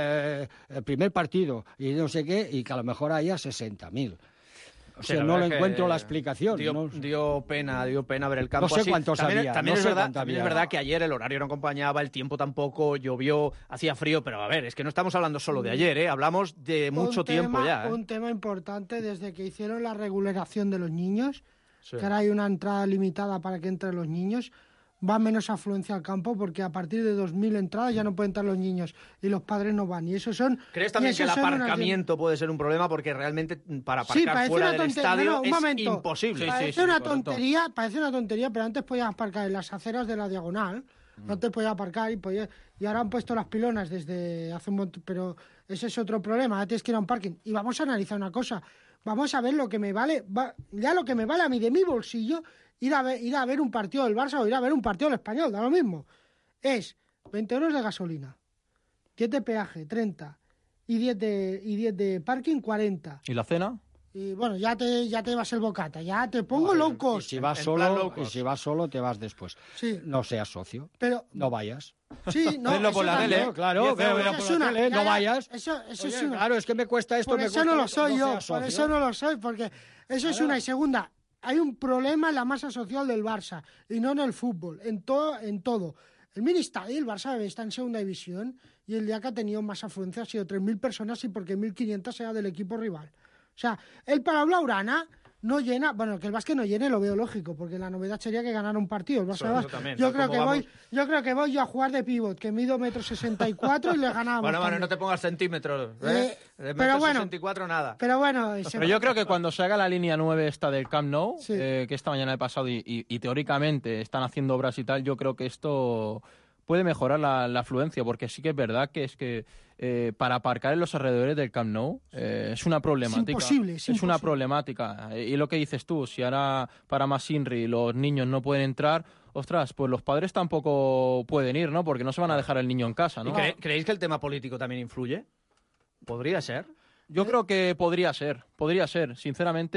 el primer partido, y no sé qué, y que a lo mejor haya 60.000. O sea, no le encuentro la explicación. Dio pena ver el campo así. No sé cuántos había. También es verdad que ayer el horario no acompañaba, el tiempo tampoco, llovió, hacía frío, pero a ver, es que no estamos hablando solo de ayer, hablamos de mucho tiempo ya. Un tema importante desde que hicieron la regularización de los niños, sí, que ahora hay una entrada limitada para que entren los niños. Va menos afluencia al campo porque a partir de 2.000 entradas ya no pueden entrar los niños y los padres no van. Y eso son. ¿Crees también que el aparcamiento puede ser un problema? Porque realmente para aparcar fuera del estadio es imposible. Parece una tontería, pero antes podías aparcar en las aceras de la diagonal. Antes podías aparcar y ahora han puesto las pilonas desde hace un montón. Pero ese es otro problema. Ahora tienes que ir a un parking. Y vamos a analizar una cosa. Vamos a ver lo que me vale. Ya lo que me vale a mí de mi bolsillo. Ir a ver un partido del Barça o ir a ver un partido del Español, da lo mismo. Es 20 euros de gasolina, 10 de peaje, 30, y 10 de parking, 40. ¿Y la cena? Y bueno, ya te vas el bocata, ya te pongo low cost. Y si vas solo, te vas después. Sí. No seas socio, pero no vayas. Sí, no, verlo por la tele, claro, no vayas. Eso es una. Claro, es que me cuesta esto. Por eso no lo soy yo, por eso no lo soy, porque eso es una. Y segunda, hay un problema en la masa social del Barça y no en el fútbol, en todo. El Ministadi, el Barça está en segunda división y el día que ha tenido más afluencia ha sido 3.000 personas y porque 1.500 sea del equipo rival. O sea, el Palau Blaugrana no llena, bueno, que el básquet no llene lo veo lógico, porque la novedad sería que ganara un partido. El Barça yo creo que voy yo a jugar de pívot, que mido 1,64 m y le ganamos. Bueno, no te pongas centímetros. De pero bueno, 64 nada. Pero bueno, pero yo creo que cuando se haga la línea 9 esta del Camp Nou, sí, que esta mañana he pasado y teóricamente están haciendo obras y tal, yo creo que esto puede mejorar la afluencia, porque sí que es verdad que es que para aparcar en los alrededores del Camp Nou es una problemática. Es imposible. Una problemática. Y lo que dices tú, si ahora para Masinri los niños no pueden entrar, ostras, pues los padres tampoco pueden ir, ¿no? Porque no se van a dejar el niño en casa, ¿no? ¿Creéis que el tema político también influye? ¿Podría ser? Yo creo que podría ser. Sinceramente,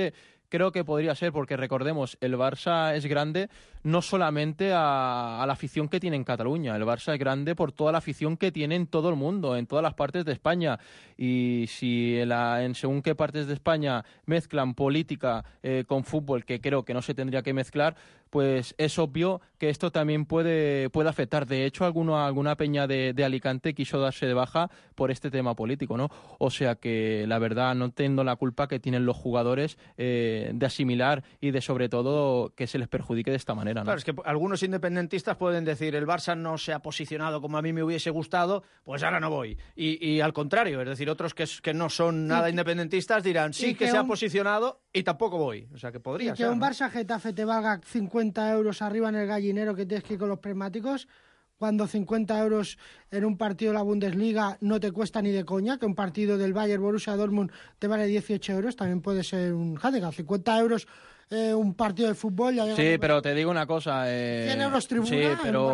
creo que podría ser, porque recordemos, el Barça es grande no solamente a la afición que tiene en Cataluña, el Barça es grande por toda la afición que tiene en todo el mundo, en todas las partes de España. Y si en según qué partes de España mezclan política con fútbol, que creo que no se tendría que mezclar, pues es obvio que esto también puede afectar. De hecho, alguna peña de Alicante quiso darse de baja por este tema político, ¿no? O sea que, la verdad, no entiendo la culpa que tienen los jugadores de asimilar y de, sobre todo, que se les perjudique de esta manera, ¿no? Claro, es que algunos independentistas pueden decir, el Barça no se ha posicionado como a mí me hubiese gustado, pues ahora no voy. Y al contrario, es decir, otros que no son nada independentistas dirán, sí que se ha posicionado y tampoco voy. O sea, que podría ser. Que un Barça-Getafe te valga 50 euros arriba en el gallinero que tienes que ir con los prismáticos, cuando 50 euros en un partido de la Bundesliga no te cuesta ni de coña, que un partido del Bayern Borussia Dortmund te vale 18 euros, también puede ser un handicap. 50 euros un partido de fútbol. Sí, pero te digo una cosa. 100 euros tribuna. Sí,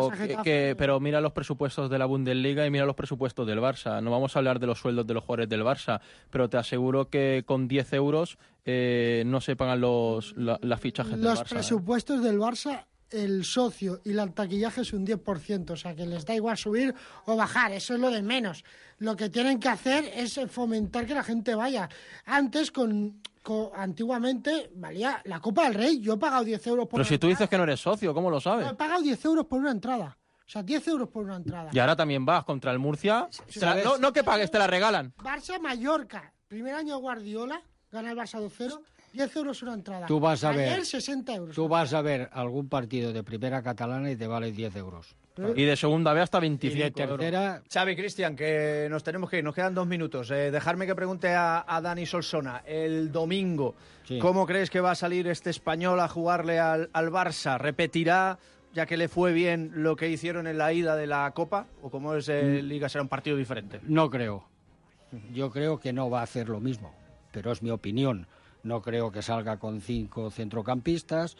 pero mira los presupuestos de la Bundesliga y mira los presupuestos del Barça. No vamos a hablar de los sueldos de los jugadores del Barça, pero te aseguro que con 10 euros no se pagan las fichajes del Barça. Los presupuestos del Barça, el socio y el taquillaje es un 10%, o sea que les da igual subir o bajar, eso es lo de menos. Lo que tienen que hacer es fomentar que la gente vaya. Antes, antiguamente, valía la Copa del Rey, yo he pagado 10 euros por Pero si tú dices que no eres socio, ¿cómo lo sabes? No, he pagado 10 euros por una entrada. O sea, 10 euros por una entrada. Y ahora también vas contra el Murcia. No que pagues, te la regalan. Barça-Mallorca, primer año de Guardiola, gana el Barça 2-0. 10 euros una entrada. Tú vas a ver 60 euros. Tú vas a ver algún partido de primera catalana y te vale 10 euros. Y de segunda B hasta 25 y de tercera... euros. Xavi, Cristian, que nos tenemos que ir, nos quedan 2 minutos. Dejarme que pregunte a Dani Solsona, el domingo, sí, ¿cómo crees que va a salir este español a jugarle al Barça? ¿Repetirá, ya que le fue bien, lo que hicieron en la ida de la Copa? ¿O como es Liga, será un partido diferente? No creo. Yo creo que no va a hacer lo mismo, pero es mi opinión. No creo que salga con 5 centrocampistas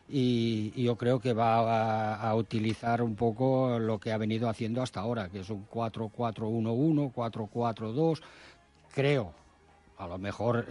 y yo creo que va a utilizar un poco lo que ha venido haciendo hasta ahora, que es un 4-4-1-1, 4-4-2. Creo, a lo mejor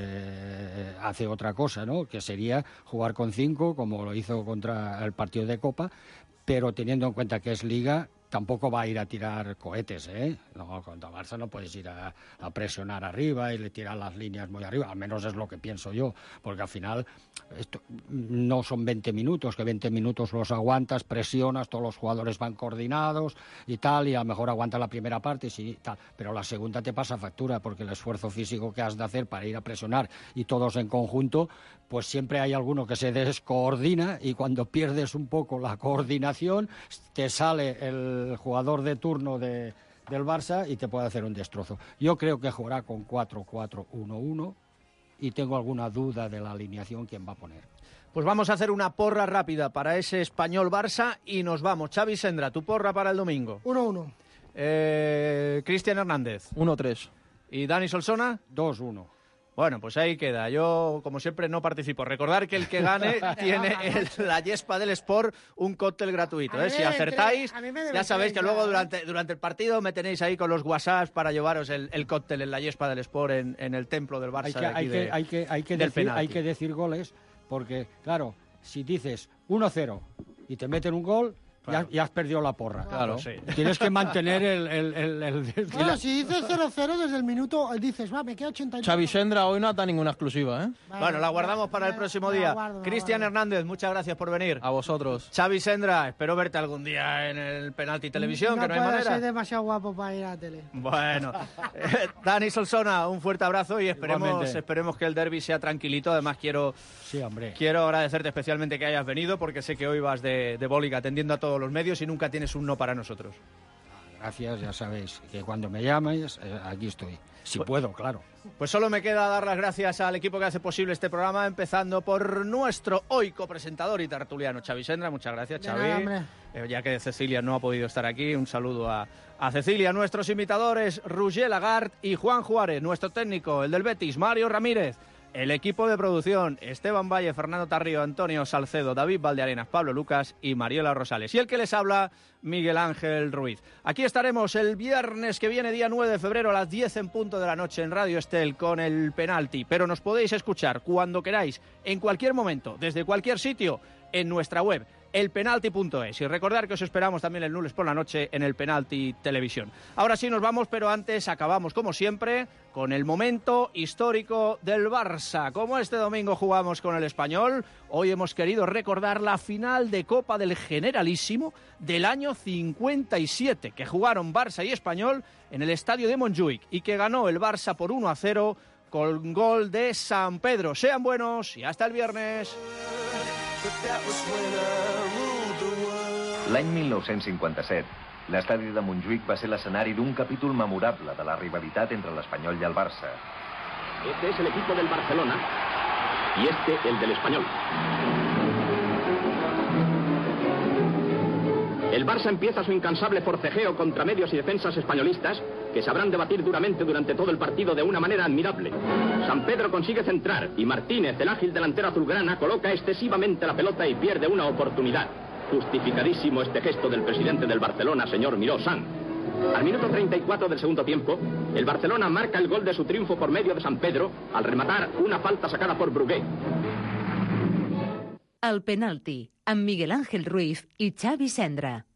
hace otra cosa, ¿no? Que sería jugar con 5, como lo hizo contra el partido de Copa, pero teniendo en cuenta que es Liga, tampoco va a ir a tirar cohetes, ¿eh? No, contra Barça no puedes ir a presionar arriba y le tirar las líneas muy arriba, al menos es lo que pienso yo, porque al final esto no son 20 minutos, que 20 minutos los aguantas, presionas, todos los jugadores van coordinados y tal, y a lo mejor aguanta la primera parte, sí, tal, pero la segunda te pasa factura, porque el esfuerzo físico que has de hacer para ir a presionar y todos en conjunto, pues siempre hay alguno que se descoordina y cuando pierdes un poco la coordinación te sale el jugador de turno del Barça y te puede hacer un destrozo. Yo creo que jugará con 4-4-1-1 y tengo alguna duda de la alineación quién va a poner. Pues vamos a hacer una porra rápida para ese español Barça y nos vamos. Xavi Sendra, tu porra para el domingo. 1-1. Cristian Hernández. 1-3. ¿Y Dani Solsona? 2-1. Bueno, pues ahí queda. Yo, como siempre, no participo. Recordar que el que gane tiene la Yespa del Sport un cóctel gratuito. Si acertáis, ya sabéis que luego durante el partido me tenéis ahí con los WhatsApps para llevaros el cóctel en la Yespa del Sport en el templo del Barça. Hay que decir goles, porque, claro, si dices 1-0 y te meten un gol... Claro. Ya has perdido la porra. Claro. Sí. Tienes que mantener el... Claro, si dices 0-0 desde el minuto, dices, me queda 89. Xavi Sendra hoy no ha dado ninguna exclusiva, ¿eh? Bueno, la guardamos para el próximo día. Cristian Hernández, muchas gracias por venir. A vosotros. Xavi Sendra, espero verte algún día en el Penalti Televisión, que no hay manera. Soy demasiado guapo para ir a la tele. Bueno, Dani Solsona, un fuerte abrazo y esperemos que el derbi sea tranquilito. Además, quiero agradecerte especialmente que hayas venido, porque sé que hoy vas de bólica atendiendo a todos los medios y nunca tienes un no para nosotros. Gracias, ya sabéis que cuando me llaméis, aquí estoy. Si puedo, claro. Pues solo me queda dar las gracias al equipo que hace posible este programa, empezando por nuestro hoy copresentador y tertuliano, Xavi Sendra. Muchas gracias, Xavi. Ya que Cecilia no ha podido estar aquí, un saludo a Cecilia. Nuestros imitadores, Roger Lagarde y Juan Juárez. Nuestro técnico, el del Betis, Mario Ramírez. el equipo de producción, Esteban Valle, Fernando Tarrío, Antonio Salcedo, David Valdearenas, Pablo Lucas y Mariela Rosales. Y el que les habla, Miguel Ángel Ruiz. Aquí estaremos el viernes que viene, día 9 de febrero, a las 10 en punto de la noche en Radio Estel con el penalti. Pero nos podéis escuchar cuando queráis, en cualquier momento, desde cualquier sitio, en nuestra web, elpenalti.es. Y recordar que os esperamos también el lunes por la noche en el Penalti Televisión. Ahora sí nos vamos, pero antes acabamos, como siempre, con el momento histórico del Barça. Como este domingo jugamos con el Español, hoy hemos querido recordar la final de Copa del Generalísimo del año 57, que jugaron Barça y Español en el estadio de Montjuïc y que ganó el Barça por 1-0 con gol de San Pedro. Sean buenos y hasta el viernes. L'any 1957, l'estadi de Montjuïc va ser l'escenari d'un capítol memorable de la rivalitat entre l'Espanyol i el Barça. Este es el equipo del Barcelona y este el del Español. El Barça empieza su incansable forcejeo contra medios y defensas españolistas que sabrán debatir duramente durante todo el partido de una manera admirable. San Pedro consigue centrar y Martínez, el ágil delantero azulgrana, coloca excesivamente la pelota y pierde una oportunidad. Justificadísimo este gesto del presidente del Barcelona, señor Miró Sanz. Al minuto 34 del segundo tiempo, el Barcelona marca el gol de su triunfo por medio de San Pedro al rematar una falta sacada por Brugué. El penalti, amb Miguel Ángel Ruiz i Xavi Sendra.